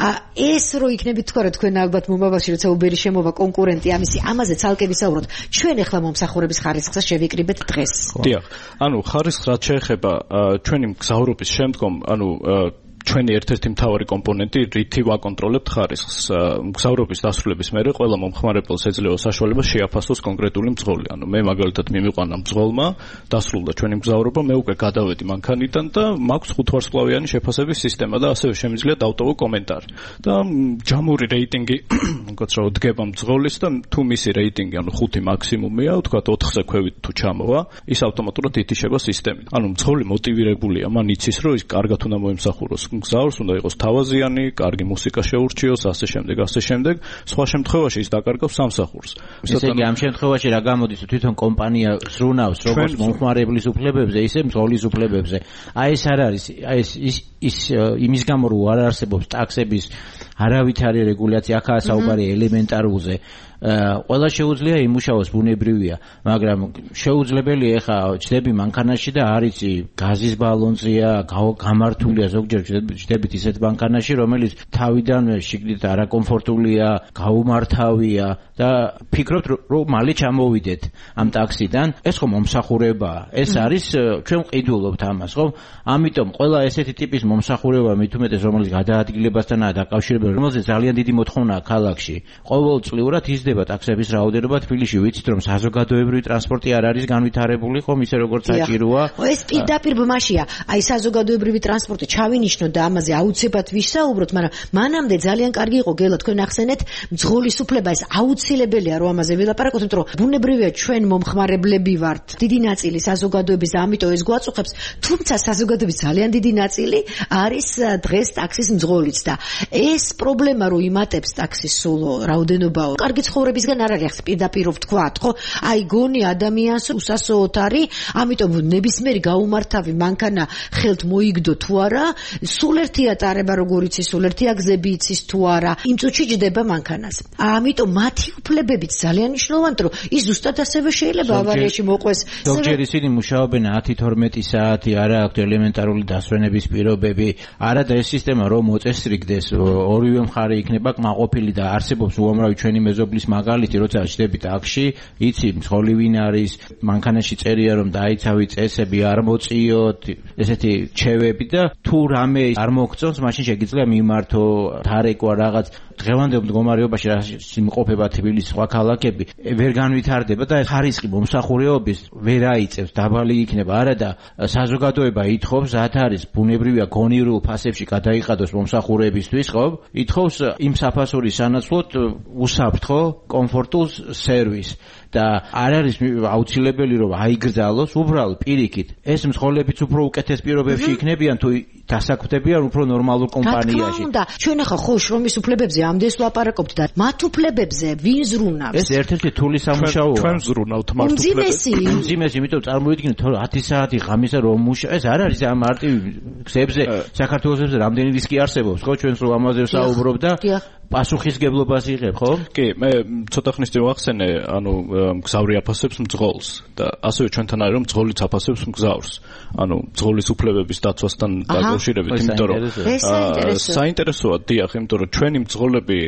ეს რო იქნებით თქვა რა თქვენ ალბათ მომავალში როცა Uber-ის შემოვა კონკურენტი ამისი, ამაზე ცალკე ვისაუბროთ. ჩვენ ახლა მომსახურების ხარისხს შევიკრიბეთ დღეს. დიახ. ანუ ხარისხს რაც შეეხება ჩვენი მგზავრობის შემდგომ, ანუ ჩვენი ერთ-ერთი მთავარი კომპონენტი რითი ვაკონტროლებთ ხარისხს. მგზავრობის დასრულების მერე ყველა მომხმარებელს ეძლევა საშუალება შეაფასოს კონკრეტული მძღოლი. ანუ მე მაგალითად მიმიყვანა მძღოლმა, დასრულდა ჩვენი მგზავრობა, მე უკვე გადავედი მანქანიდან და მაქვს ხუთვარსკვლავიანი შეფასების სისტემა და ასევე შემიძლია დავტოვო კომენტარი. და ჯამური რეიტინგი, ვთქვათ, რომ დგება მძღოლის და თუ მისი რეიტინგი, ანუ ხუთი მაქსიმუმია, ვთქვათ, ოთხზე ქვევით თუ ჩამოვა, ის ავტომატურად ითიშება სისტემით. ანუ მძღოლი მოტივირებულია, მან იცის, რომ ის კარგად უნდა მოემსახუროს მგზავრს, უნდა იყოს თავაზიანი, კარგი მუსიკა შეურჩიოს, ასე შემდეგ, ასე შემდეგ. სხვა შემთხვევაში ის დაკარგავს სამსახურს. ესე იგი, ამ შემთხვევაში რა გამოდის, თვითონ კომპანია ზრუნავს როგორც მომხმარებლის უფლებებზე, ისე მძღოლის უფლებებზე. აი ეს არ არის, აი ეს ის ის იმის გამო რომ არ არსებობს ტაქსების არავითარი რეგულაცია, აქაა საუბარი ელემენტარულზე. ყველა შეუძლია იმუშაოს, ბუნებრივია, მაგრამ შეუძლებელია ეხა ჯდები მანქანაში და არ იცი გაზის ბალონზეა, გამართულია ზოგჯერ ჯდებით ისეთ მანქანაში, რომელიც თავიდანვე შიგნით არაკომფორტულია, გაუმართავია და ფიქრობთ რომ მალე ჩამოვიდეთ ამ ტაქსიდან. ეს ხომ მომსახურებაა, ეს არის ჩვენ ვყიდულობთ ამას, ხო? ამიტომ ყველა ესეთი ტიპის მომსახურება მით უმეტეს რომელიც გადაადგილებასთანაა დაკავშირებული, რომელზეც ძალიან დიდი მოთხოვნაა ქალაქში. ყოველწლიურად იზრდება ტაქსების რაოდენობა თბილისში. ვიცით რომ საზოგადოებრივი ტრანსპორტი არ არის განვითარებული, ხომ ისე როგორც საჭიროა. ეს პირდაპირ ბმაშია. აი საზოგადოებრივი ტრანსპორტი ჩავინიშნოთ და ამაზე აუცილებლად ვისაუბროთ, მაგრამ მანამდე ძალიან კარგი იყო გელა თქვენ ახსენეთ მძღოლის უფლება, ეს აუცილებელია რომ ამაზე ვილაპარაკოთ, იმიტომ რომ ბუნებრივია ჩვენ მომხმარებლები ვართ. დიდი ნაწილი საზოგადოების და ამიტომ ეს გვაწუხებს, თუმცა საზოგადოების ძალიან დიდი ნაწილი არის დღეს ტაქსის მძღოლიც და ეს პრობლემა რომ იმატებს ტაქსის სულ რაოდენობაო. კარგი ცხოვრებისგან არ არის პირდაპირ ვთქვათ, ხო? აი გონი ადამიანს უსასოოთ არის, ამიტომ ნებისმიერი გაუმართავი მანქანა ხელთ მოიგდო თუ არა, სულ ერთია ტარება როგორ იცის, სულ ერთია გზები იცის თუ არა, იმ წუთში ჯდება მანქანას. ამიტომ მათი უფლებებიც ძალიან მნიშვნელოვანია, რომ ის ზუსტად ასევე შეიძლება ავარიაში მოყვეს. ზოგჯერ ისინი მუშაობენ ათი თორმეტი საათი, არა აქვთ ელემენტარული დასვენების პირობები, არა და ეს სისტემა რომ მოწესრიგდეს, ორივე მხარე იქნება კმაყოფილი და არსებობს უამრავი ჩვენი მეზობლის მაგალითი, როცა ჯდები ტაქსში, იცი მძღოლი ვინ არის, მანქანაში წერია რომ დაიცავი წესები, არ მოწიოთ, ესეთი ჩევები და თუ რამე არ მოგწონს, მაშინ შეგიძლია მიმართო, თარეკვა რაღაც. დღევანდელ მდგომარეობაში რა იმყოფება თბილისის სხვა ქალაქები, ვერ განვითარდება და ხარისხი მომსახურეობის ვერ აიწევს, დაბალი იქნება, არა და საზოგადოება ითხოვს, ათ არის ბუნებრივია გონიურულ ფასებში გადაიყადოს მომსახურეებისთვის, ხო? ითხოვს იმ საფასურის სანაცვლოდ უსაფრთხო, კომფორტულ სერვისს და არ არის აუცილებელი რომ აიგრძალოს, უბრალოდ პირიქით. ეს მძღოლებიც უფრო უკეთეს პირობებში იქნებიან თუ დასაკვდებიან უფრო ნორმალურ კომპანიაში. და ჩვენ ახლა ხო შრომის უფლებებზე ამდენს ვლაპარაკობთ და მათ უფლებებზე ვინ ზრუნავს? ეს ერთ-ერთი თული სამუშაოა. ჩვენ ზრუნავთ მათ უფლებებს. უმძიმესი, იმიტომ წარმოიდგინეთ ათი საათი ღამისა რომ მუშაობ, ეს არ არის ამ მარტივ გზებზე, საქართველოს გზებზე რამდენი რისკი არსებობს, ხო? ჩვენ სულ ამაზე ვსაუბრობ და პასუხისგებლობას იღებ, ხო? კი, მე ცოტა ხნის წინ ვახსენე, ანუ მგზავრი აფასებს მძღოლს და ასევე ჩვენთან არის რომ მძღოლიც აფასებს მგზავრს. ანუ მძღოლის უფლებების დაცვასთან დაკავშირებით, იმიტომ რომ საინტერესოა, დიახ, იმიტომ რომ ჩვენი მძღოლები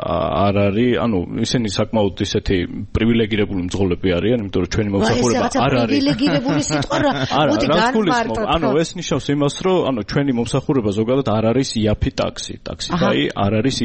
არ არის, ანუ ისინი საკმაოდ ისეთი პრივილეგირებული მძღოლები არიან, იმიტომ რომ ჩვენი მომსახურება არ არის პრივილეგირებული სიტყვა რა. მოდი განმარტოთ. ანუ ეს ნიშნავს იმას, რომ ანუ ჩვენი მომსახურება ზოგადად არ არის იაფი ტაქსი. ტაქსი და აი არ არის იაფი ტაქსი.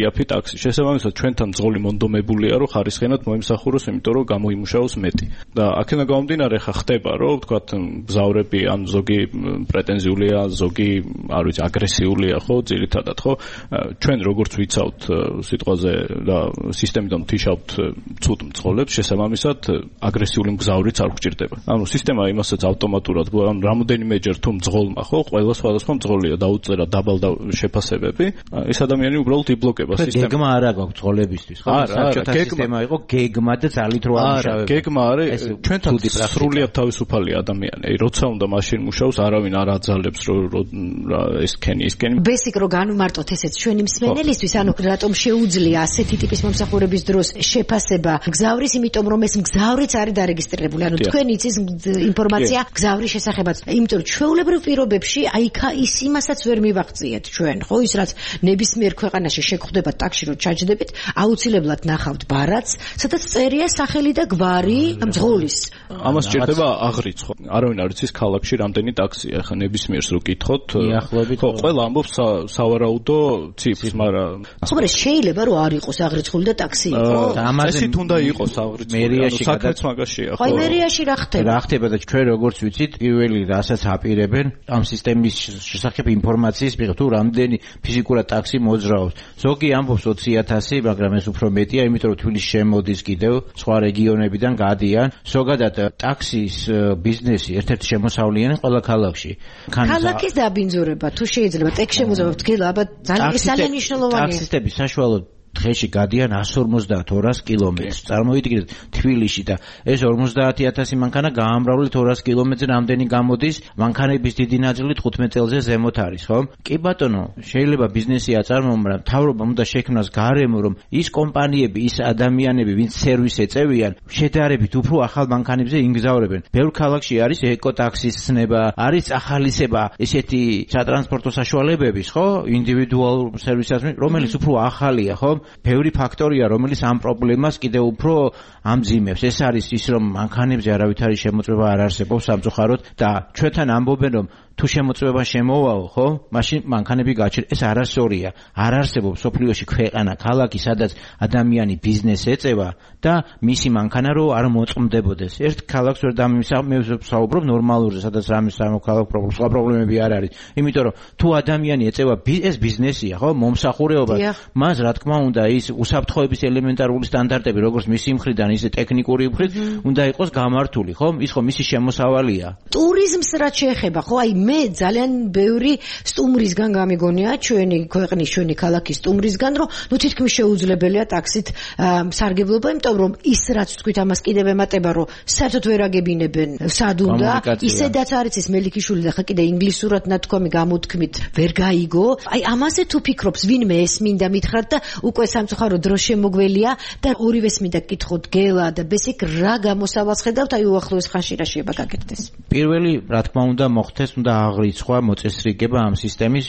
ტაქსი. შესაბამისად, ჩვენთან მძღოლი მონდომებულია, რომ ხარისხენად მოიმსახუროს, იმიტომ რომ გამოიმუშაოს მეტი. და აქედან გამომდინარე, ხა ხდება, რომ თქვათ მგზავრები ან ზოგი პრეტენზიულია, ზოგი, არ ვიცი, აგრესიულია, ხო, ძირითადად, ხო? ჩვენ როგორც ვიცავთ სიტყვაზე და სისტემიდან ვთიშავთ ცუდ მძღოლებს, შესაბამისად, აგრესიული მგზავრიც არ გვჭირდება. ანუ სისტემა იმასაც ავტომატურად, ანუ რამოდენიმეჯერ თუ მძღოლმა, ხო, ყველა სხვადასხვა მძღოლია დაუწერა დაბალ შეფასებები, ეს ადამიანი უბრალოდ იბლოკება სისტემას. გეგმა არ აქვს მძღოლებისთვის, ხო? საერთო სისტემა იყო გეგმა და ძალით რო ამუშავებდა. არა, გეგმა არის ჩვენთან სრულიად თავისუფალი ადამიანი. აი, როცა უნდა მაშინ მუშაობს, არავინ არ აძალებს, რომ ეს ქენი, ეს ქენი. ბესიკ რო განვმარტოთ ესეც ჩვენი მსმენელისთვის, ანუ რატომ შეუძლია ასეთი ტიპის მომსახურების დროს შეფასება მგზავრის, იმიტომ რომ ეს მგზავრიც არის დარეგისტრირებული. ანუ თქვენ იცის ინფორმაცია მგზავრის შესახებაც. იმიტომ რომ ჩვეულებრივ პირობებში აი ის იმასაც ვერ მივაღწიეთ ჩვენ, ხო, ის რაც ნებისმიერ ქვეყანაში შეგხვდება ტაქსში რო ჩაჯდებით, აუცილებლად ნახავთ ბარათს, სადაც წერია სახელი და გვარი მძღოლის. ამას ჭირდება აღრიცხვა. არავინ არ იცის ქალაქში რამდენი ტაქსია. ახლა ნებისმიერს რო კითხოთ, ხო, ყველა ამბობს სავარაუდო ციფრს, მაგრამ ხო, მაგრამ შეიძლება რომ არ იყოს აღრიცხული და ტაქსი იყოს. ესეთ უნდა იყოს აღრიცხული. ანუ საქმეც მაგაშია, ხო. აი მერიაში რა ხდება? რა ხდება და ჩვენ როგორც ვიცით, პირველი რასაც აპირებენ ამ სისტემის შესახებ ინფორმაციის მიღება, თუ რამდენი ფიზიკურად ტაქსი მოძრაობს. ზოგი ამბობს ოცი ათასი, მაგრამ ეს უფრო მეტია, იმიტომ რომ თბილისში შემოდის კიდევ სხვა რეგიონებიდან გადიან. ზოგადად ტაქსის ბიზნესი ერთ-ერთი შემოსავლიანი ყველა ქალაქში. ქალაქის დაბინძურება თუ შეიძლება ტექ შემოძრაობა თქვენ აბა ძალიან მნიშვნელოვანია. ტაქსისტები საშუალოდ დღეში გადიან εκατს ორმოცდაათ ორასი კილომეტრს. წარმოიდგინეთ თბილისში და ეს ორმოცდაათი ათასი მანქანა გაამრავლეთ ორასი კილომეტრზე რამდენი გამოდის, მანქანების დიდი ნაწილი თხუთმეტ წელზე ზემოთ არის, ხო? კი ბატონო, შეიძლება ბიზნესი აწარმოო, მაგრამ მთავრობამ უნდა შექმნას გარემო, რომ ის კომპანიები, ის ადამიანები, ვინც სერვისს ეწევიან, შედარებით უფრო ახალ მანქანებზე იგზავრებენ. ბევრ ქალაქში არის ეკოტაქსის ცნება, არის ახალისება ესეთი სატრანსპორტო საშუალებების, ხო? ინდივიდუალურ სერვისას, რომელიც უფრო ახალია, ხო? ბევრი ფაქტორია, რომელიც ამ პრობლემას კიდევ უფრო ამძიმებს. ეს არის ის, რომ მანქანებზე არავითარი შემოწმება არ არსებობს სამწუხაროდ და ჩვენთან ამბობენ, რომ თუ შემოწმება შემოვაო, ხო? მაშინ მანქანები გაჩერდა. ეს არასწორია. არ არსებობს სოფლიოში ქვეყანა, ქალაქი, სადაც ადამიანი ბიზნესს ეწევა და მისი მანქანა რო არ მოწმდებოდეს. ერთ ქალაქს ვერ დამისაუბრებ ნორმალურზე, სადაც რამე სამოქალაქო პრობლემა, სხვა პრობლემები არ არის. იმიტომ რომ თუ ადამიანი ეწევა ეს ბიზნესია, ხო? მომსახურეობა, მას რა თქმა უნდა ის უსაფრთხოების ელემენტარული სტანდარტები, როგორც მისი მხრიდან, ისე ტექნიკური მხრით, უნდა იყოს გამართული, ხო? ის ხო მისი შემოსავალია. ტურიზმს რაც შეეხება, ხო? აი მე ძალიან ბევრი სტუმრისგან გამიგონია ჩვენი ქვეყნის, ჩვენი ქალაქის სტუმრისგან, რომ ნუ თითქმის შეუძლებელია ტაქსით სარგებლობა, იმიტომ რომ ის რაც თქვით ამას კიდევ ემატება, რომ საერთოდ ვერ აგებინებენ სად უნდა, ისედაც არის ის მელიქიშვილი და ხა კიდე ინგლისურად ნათქვამი გამოთქმით ვერ გაიგო. აი ამაზე თუ ფიქრობს, ვინმე ეს მინდა მითხრათ და უკვე სამწუხარო დრო შემოგველია და ორივეს მინდა გკითხოთ გელა და ბესიკ რა გამოსავალს ხედავთ, აი უახლოეს ხანში რა შეიძლება გაკეთდეს. პირველი რა თქმა უნდა მოხდეს, უნდა აღრიცხვა, მოწესრიგება ამ სისტემის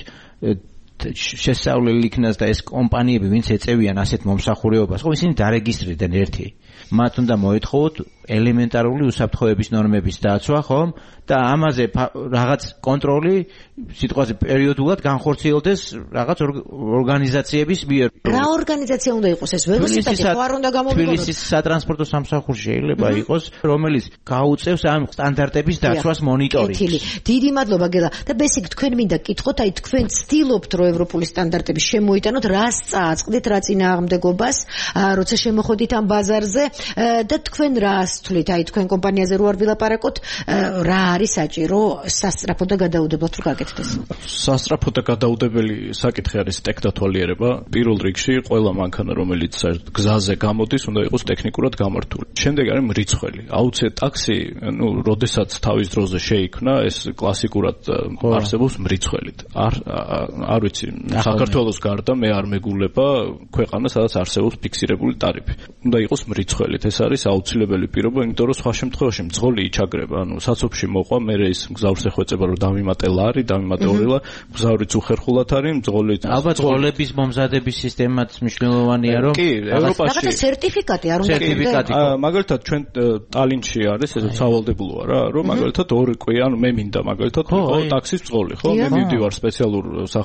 შესწავლილი იქნას და ეს კომპანიები, ვინც ეწევიან ასეთ მომსახურეობას, ხო, ისინი დარეგისტრირდნენ ერთი. მათ უნდა მოეთხოვოთ ელემენტარული უსაფრთხოების ნორმების დაცვა, ხო? და ამაზე რაღაც კონტროლი სიტყვაზე პერიოდულად განხორციელდეს რაღაც ორგანიზაციების მიერ. რა ორგანიზაცია უნდა იყოს ეს? ველოსიპედი ხო არ უნდა გამოვიყენოთ? თბილისის სატრანსპორტო სამსახურში შეიძლება იყოს, რომელიც გაუწევს ამ სტანდარტების დაცვას მონიტორინგს. დიდი მადლობა გელა. და ბესიკ თქვენ მინდა გკითხოთ, აი თქვენ ცდილობთ რომ ევროპული სტანდარტები შემოიტანოთ, რას წააწყდით, რა წინააღმდეგობას, როცა შემოხვედით ამ ბაზარზე და თქვენ რას თვლით, აი თქვენ კომპანიაზე რო არ ვილაპარაკოთ, რა არის საჭირო სასწრაფო და გადაუდებელად რო გაკეთდეს? სასწრაფო და გადაუდებელი საკითხი არის ტექნათვალიერება. პირველ რიგში ყველა მანქანა, რომელიც გზაზე გამოდის, უნდა იყოს ტექნიკურად გამართული. შემდეგ არის მრიცხველი. აუცილებლად ტაქსი, ну, როდესაც თავის დროზე შეიქმნა, ეს კლასიკურად არსებობს მრიცხველით. არ არ ვიცი, საქართველოს გარდა მე არ მეგულება ქვეყანა, სადაც არსებობს ფიქსირებული ტარიფი. უნდა იყოს მრიცხველით. ეს არის აუცილებელი პირობა, იმიტომ რომ სხვა შემთხვევაში მძღოლი იჩაგრება. ანუ საცობში მოყვა, მე ის მგზავრს ეხვეწება, რომ დამიმატე ლარი, დამიმატე ორილა, მგზავრიც უხერხულად არის, მძღოლი. ალბათ მძღოლების მომზადების სისტემაც მნიშვნელოვანია, რომ კი, ევროპაში რაღაცა სერტიფიკატი არ უნდა სერტიფიკატი. მაგალითად ჩვენ ტალინში არის ეს სავალდებულოა რა, რომ მაგალითად ორი კვირა, ანუ მე მინდა მაგალითად ტაქსის მძღოლი, ხო? მე მივდივარ სპეციალურ სახელმწიფო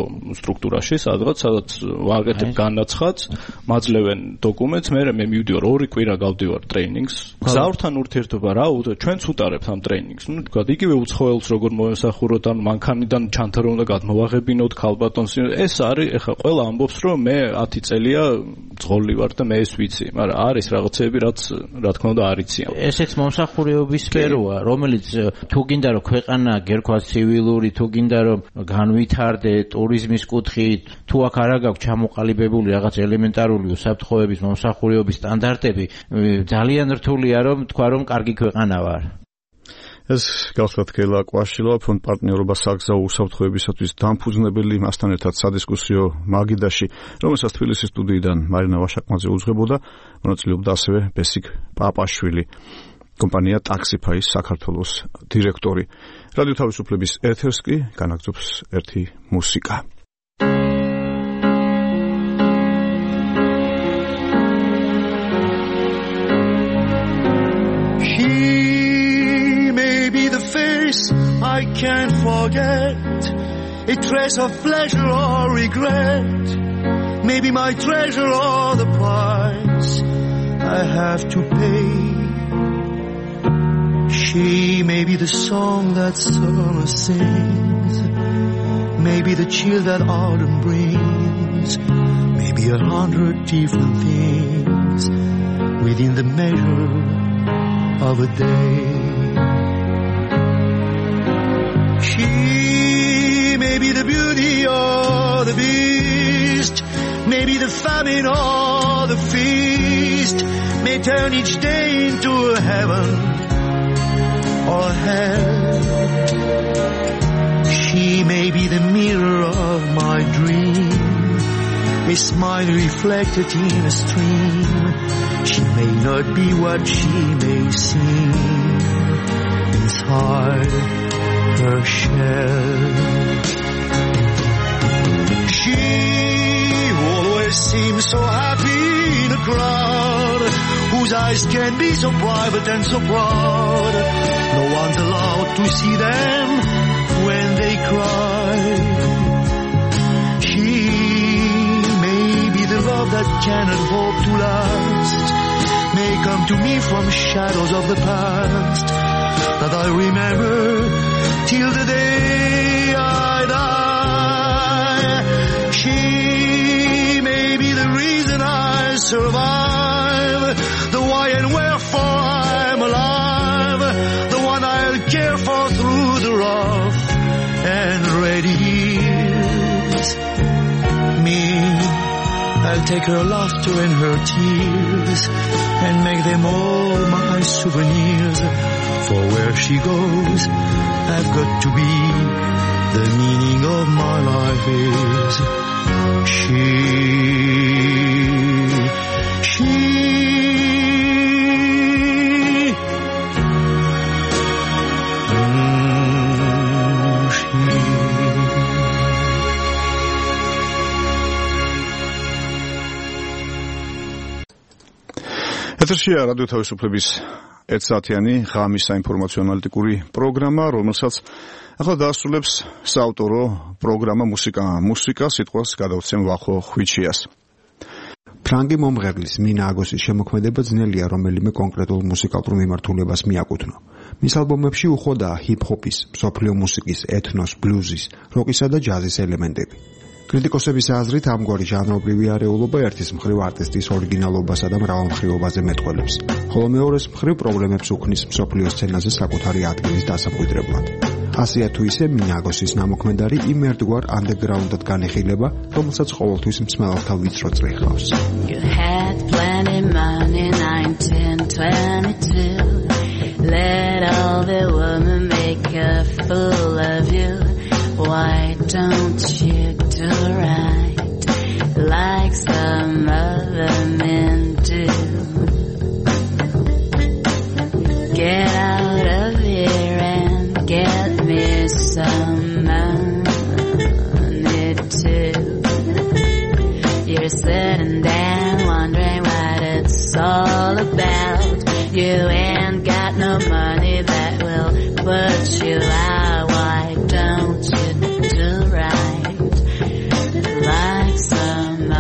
სტრუქტურაში, სადღაც, სადაც ვაკეთებ განაცხადს, მაძლევენ დოკუმენტს, მე მე მივდივარ ორი კვირა გავდივარ ტრეინინგს. გზავრთან ურთიერთობა რა, ჩვენც უტარებთ ამ ტრეინინგს. ნუ თქვა, იგივე უცხოელს როგორ მოესახუროთ, ან მანქანიდან ჩანთა რომ უნდა გადმოვაღებინოთ ქალბატონს. ეს არის, ეხა ყველა ამბობს, რომ მე ათი წელია ძღოლი ვარ და მე ეს ვიცი, მაგრამ არის რაღაცეები, რაც რა თქმა უნდა არ იციან. ესეც მომსახურებების სფეროა, რომელიც თუ გინდა რომ ქვეყანა გერქვას ცივილური, თუ გინდა რომ განვითარდე ტურიზმის კუთხით, თუ აქ არ აქვს ჩამოყალიბებული რაღაც ელემენტარული უსაფრთხოების მომსახურებების სტანდარტები, ძალიან რთულია რომ თქვა რომ კარგი ქვეყანა ვარ. ეს გახლავთ გელა კვაშილო, ფონდ პარტნიორობა საგზაო უსაფრთხოებისათვის დამფუძნებელი, მასთან ერთად სადისკუსიო მაგიდაში, რომელსაც თბილისის სტუდიიდან მარინა ვაშაკმაძე უძღვებოდა, მონაწილეობდა ასევე ბესიკ პაპაშვილი, კომპანია ტაქსიფაის საქართველოს დირექტორი. რადიო თავისუფლების ეთერს კი განაგრძობს ერთი მუსიკა. I can't forget a trace of pleasure or regret. Maybe my treasure or the price I have to pay. She may be the song that summer sings, maybe the chill that autumn brings, maybe a hundred different things within the measure of a day. She may be the beauty or the beast, maybe the famine or the feast, may turn each day into a heaven or hell. She may be the mirror of my dream, a smile reflected in a stream. She may not be what she may seem inside her shell. She always seems so happy in a crowd, whose eyes can be so private and so proud. No one's allowed to see them when they cry. She may be the love that cannot hope to last, may come to me from shadows of the past that I remember till the day I die. She may be the reason I survive, the why and wherefore I'm alive, the one I'll care for through the rough and ready years. Me, I'll take her laughter and her tears and make them all my souvenirs. For where she goes, I've got to be. The meaning of my life is she. She. Mm, she. ეთერშია რადიო თავისუფლების ერთ საათიანი ღამის საინფორმაციო ანალიტიკური პროგრამა, რომელსაც ახლა დაასრულებს საავტორო პროგრამა მუსიკა მუსიკა სიტყვას გადავცემ ვახო ხვიჩიას. ფრანგი მომღერლის მინა აგოსის შემოქმედება ძნელია რომელიმე კონკრეტულ მუსიკალურ მიმართულებას მიაკუთვნო. მის ალბომებში უხვადაა ჰიპ-ჰოპის, მსოფლიო მუსიკის, ეთნოს, ბლუზის, როკისა და ჯაზის ელემენტები. კრიტიკოსების აზრით ამგვარი ჟანრობრივი არეულობა ერთის მხრივ არტისტის ორიგინალობასა და მრავალმხრივობაზე მეტყველებს, ხოლო მეორეს მხრივ პრობლემებს უქმნის მსოფლიო სცენაზე საკუთარი ადგილის დასაკვირდებლად. ასეა თუ ისე მინაგოსის ნამოქმედარი იმ ერთგვარ ანდერგრაუნდად განიხილება, რომელსაც ყოველთვის მსმელელთა ვიწრო წრე ჰყავს. You had plenty money nineteen twenty-two. Let all the women make a fool of you. Why don't you do right like some other men do? Get out of here and get me some money too. You're sitting there wondering what it's all about. You ain't got no money that will put you out. Why don't you do right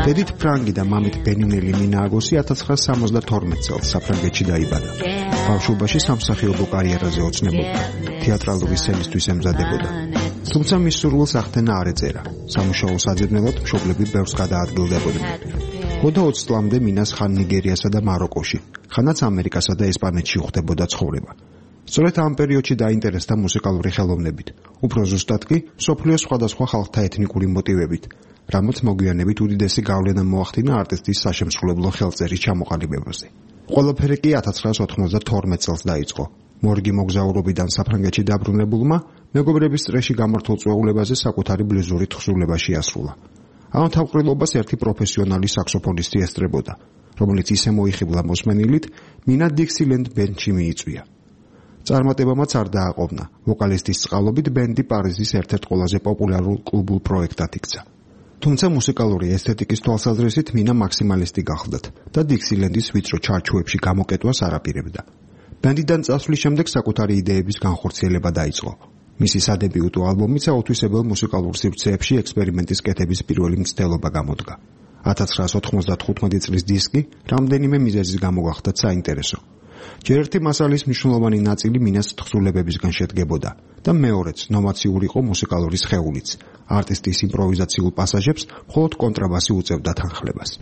დედით ფრანგი და მამით ბენინელი მინა აგოსი ათას ცხრაასი სამოცდათორმეტ წელს საფრანგეთში დაიბადა. ბავშვობაში სამსახიობო კარიერაზე ოცნებობდა, თეატრალური სცენისთვის ემზადებოდა. თუმცა მის სურვილს ახდენა არ ეწერა. სამუშაო საძებნელად მშობლები ბევრს გადაადგილდებოდნენ. ოცდაოთხ წლამდე მინას ხან ნიგერიასა და მაროკოში, ხანაც ამერიკასა და ესპანეთში უხდებოდა ცხოვრება. სწორედ ამ პერიოდში დაინტერესდა მუსიკალური ხელოვნებით, უფრო ზუსტად კი მსოფლიოს სხვადასხვა ხალხთა ეთნიკური მოტივებით, რამაც მოგვიანებით უდიდესი გავლენა მოახდინა არტისტის საშემსრულებლო ხელწერის ჩამოყალიბებაზე. ყველაფერი კი ათას ცხრაასი ოთხმოცდათორმეტ წელს დაიწყო. მორგი მოგზაურობიდან საფრანგეთში დაბრუნებულმა მეგობრების წრეში გამართულ წვეულებაზე საკუთარი ბლუზური თხზულება შეასრულა. ამ თავყრილობას ერთი პროფესიონალი საქსოფონისტი ესწრებოდა, რომელიც ისე მოიხიბლა მოსმენილით, მინა დიქსილენდ ბენდში მიიწვია. წარმატებამაც არ დააყოვნა. ვოკალისტის წყალობით ბენდი პარიზის ერთ-ერთ ყველაზე პოპულარულ კლუბურ პროექტად იქცა. თუმცა მუსიკალური ესთეტიკის თვალსაზრისით მინა მაქსიმალისტი გახლდათ და დიქსილენდის ვიწრო ჩარჩოებში გამოკეტვას არ აპირებდა. ბენდიდან წასვლის შემდეგ საკუთარი იდეების განხორციელება დაიწყო. მისი სადებიუტო ალბომიც აუთვისებელ მუსიკალურ სივრცეებში ექსპერიმენტის კეთების პირველი მცდელობა გამოდგა. ათას ცხრაასი ოთხმოცდათხუთმეტი წლის დისკი რამდენიმე მიზეზის გამო გახდა საინტერესო. ჯერ ერთი მასალის მნიშვნელოვანი ნაწილი მინას თხზულებებისგან შედგებოდა და მეორეც ნოვაციური იყო მუსიკალური სხეულიც. არტისტის იმპროვიზაციულ პასაჟებს მხოლოდ კონტრაბასი უწევდა თანხლებას.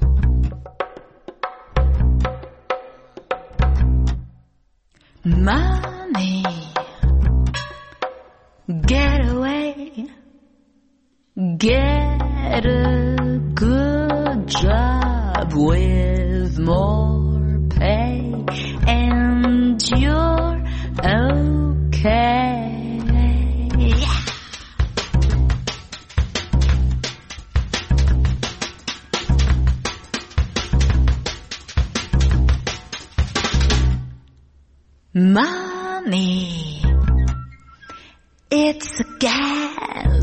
Mommy, get away, get a good job with more pay, and you're okay. Mommy, it's a gas.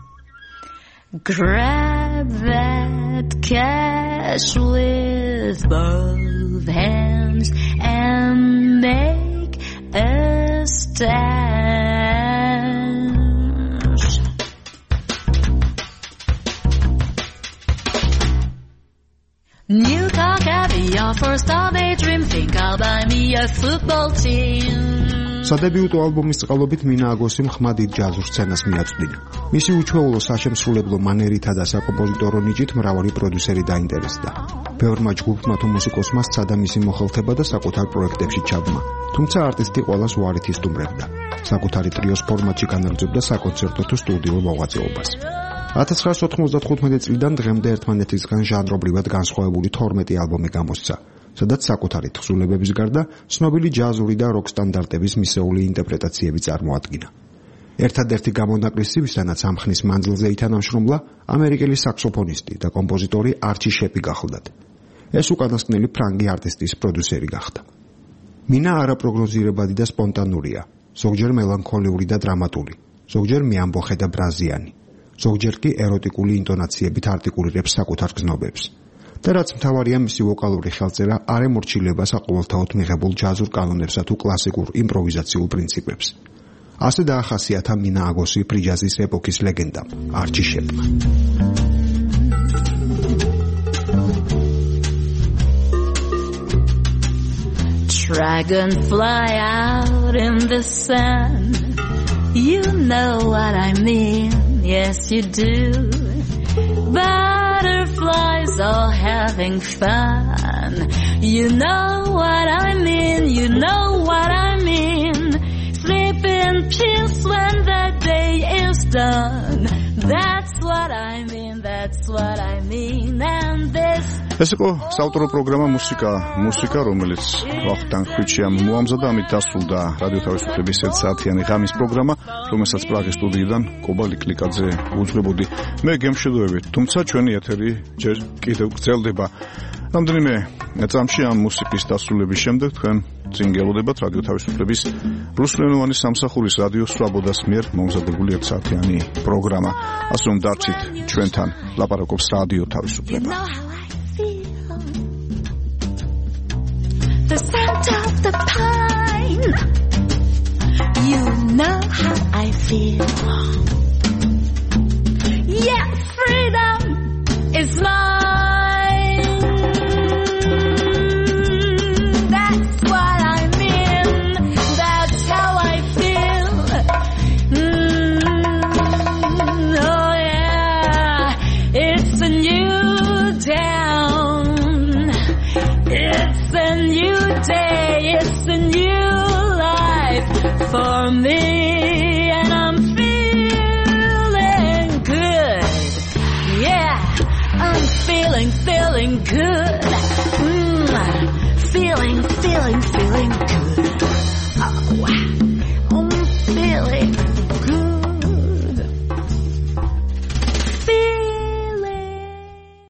Grab that cash with both hands and make a stash. New car, caviar for star daydream. Think I'll buy me a football team. სადებიუტო ალბომის წყალობით მინა აგოსიმ ხმადით ჯაზურ სცენას მიაწვდინა. მისი უჩვეულო საშემსრულებლო მანერითა და საკომპოზიტორო ნიჭით მრავალი პროდიუსერი დაინტერესდა. ბევრმა ჯგუფმა თუ მუსიკოსმა სცადა მისი მოხელთება და საკუთარ პროექტებში ჩაბმა, თუმცა არტისტი ყველას უარით ისტუმრებდა. საკუთარი ტრიოს ფორმატში განაგრძობდა საკონცერტო თუ სტუდიურ მოღვაწეობას. ათას ცხრაასი ოთხმოცდათხუთმეტი წლიდან დღემდე ერთმანეთისგან ჟანრობრივად განსხვავებული თორმეტი ალბომი გამოსცა, სადაც საკუთარი თხზულებების გარდა ცნობილი ჯაზური და როკ სტანდარტების მისეული ინტერპრეტაციები წარმოადგინა. ერთადერთი გამონაკლისი, ვისთანაც ამ ხნის მანძილზე ითანამშრომლა, ამერიკელი საქსოფონისტი და კომპოზიტორი არჩი შეპი გახლდათ. ეს უკანასკნელი ფრანგი არტისტის პროდიუსერი გახდა. მინა არაპროგნოზირებადი და სპონტანურია, ზოგჯერ მელანქოლიური და დრამატული, ზოგჯერ მეამბოხე და ბრაზიანი, ზოგჯერ კი ეროტიკული ინტონაციებით არტიკულირებს საკუთარ გზნობებს. და რაც მთავარია, მისი ვოკალური ხელწერა არ ემორჩილება საყოველთაოდ მიღებულ ჯაზურ კანონებსა თუ კლასიკურ იმპროვიზაციულ პრინციპებს. ასე დაახასიათა მინა აგოსი ფრიჯაზის ეპოქის ლეგენდამ, არჩი შეპმა. Dragonfly out in the sun. You know what I mean, yes you do. Butterflies all having fun. You know what I mean, you know what I mean. Sleep in peace when the day is done. That's what I mean, that's what I mean. And this ეს იყო საავტორო პროგრამა მუსიკა, მუსიკა, რომელიც ვახტანგ ხვიჩიამ მოამზადა, ამით დასრულდა რადიო თავისუფლების ერთ საათიანი ღამის პროგრამა, რომელსაც პრაღის სტუდიიდან კობა ლიკლიკაძე უძღვებოდი. მე გემშვიდობებით, თუმცა ჩვენი ეთერი ჯერ კიდევ გრძელდება. რამდენიმე წამში ამ მუსიკის დასრულების შემდეგ თქვენ წინ გელოდებათ რადიო თავისუფლების რუსულენოვანი სამსახურის რადიო სვაბოდას მიერ მომზადებული ერთ საათიანი პროგრამა. ასე რომ დარჩით ჩვენთან, ლაპარაკობს რადიო თავისუფლება. The scent of the pine. You know how I feel. Yeah, freedom is mine. feeling good.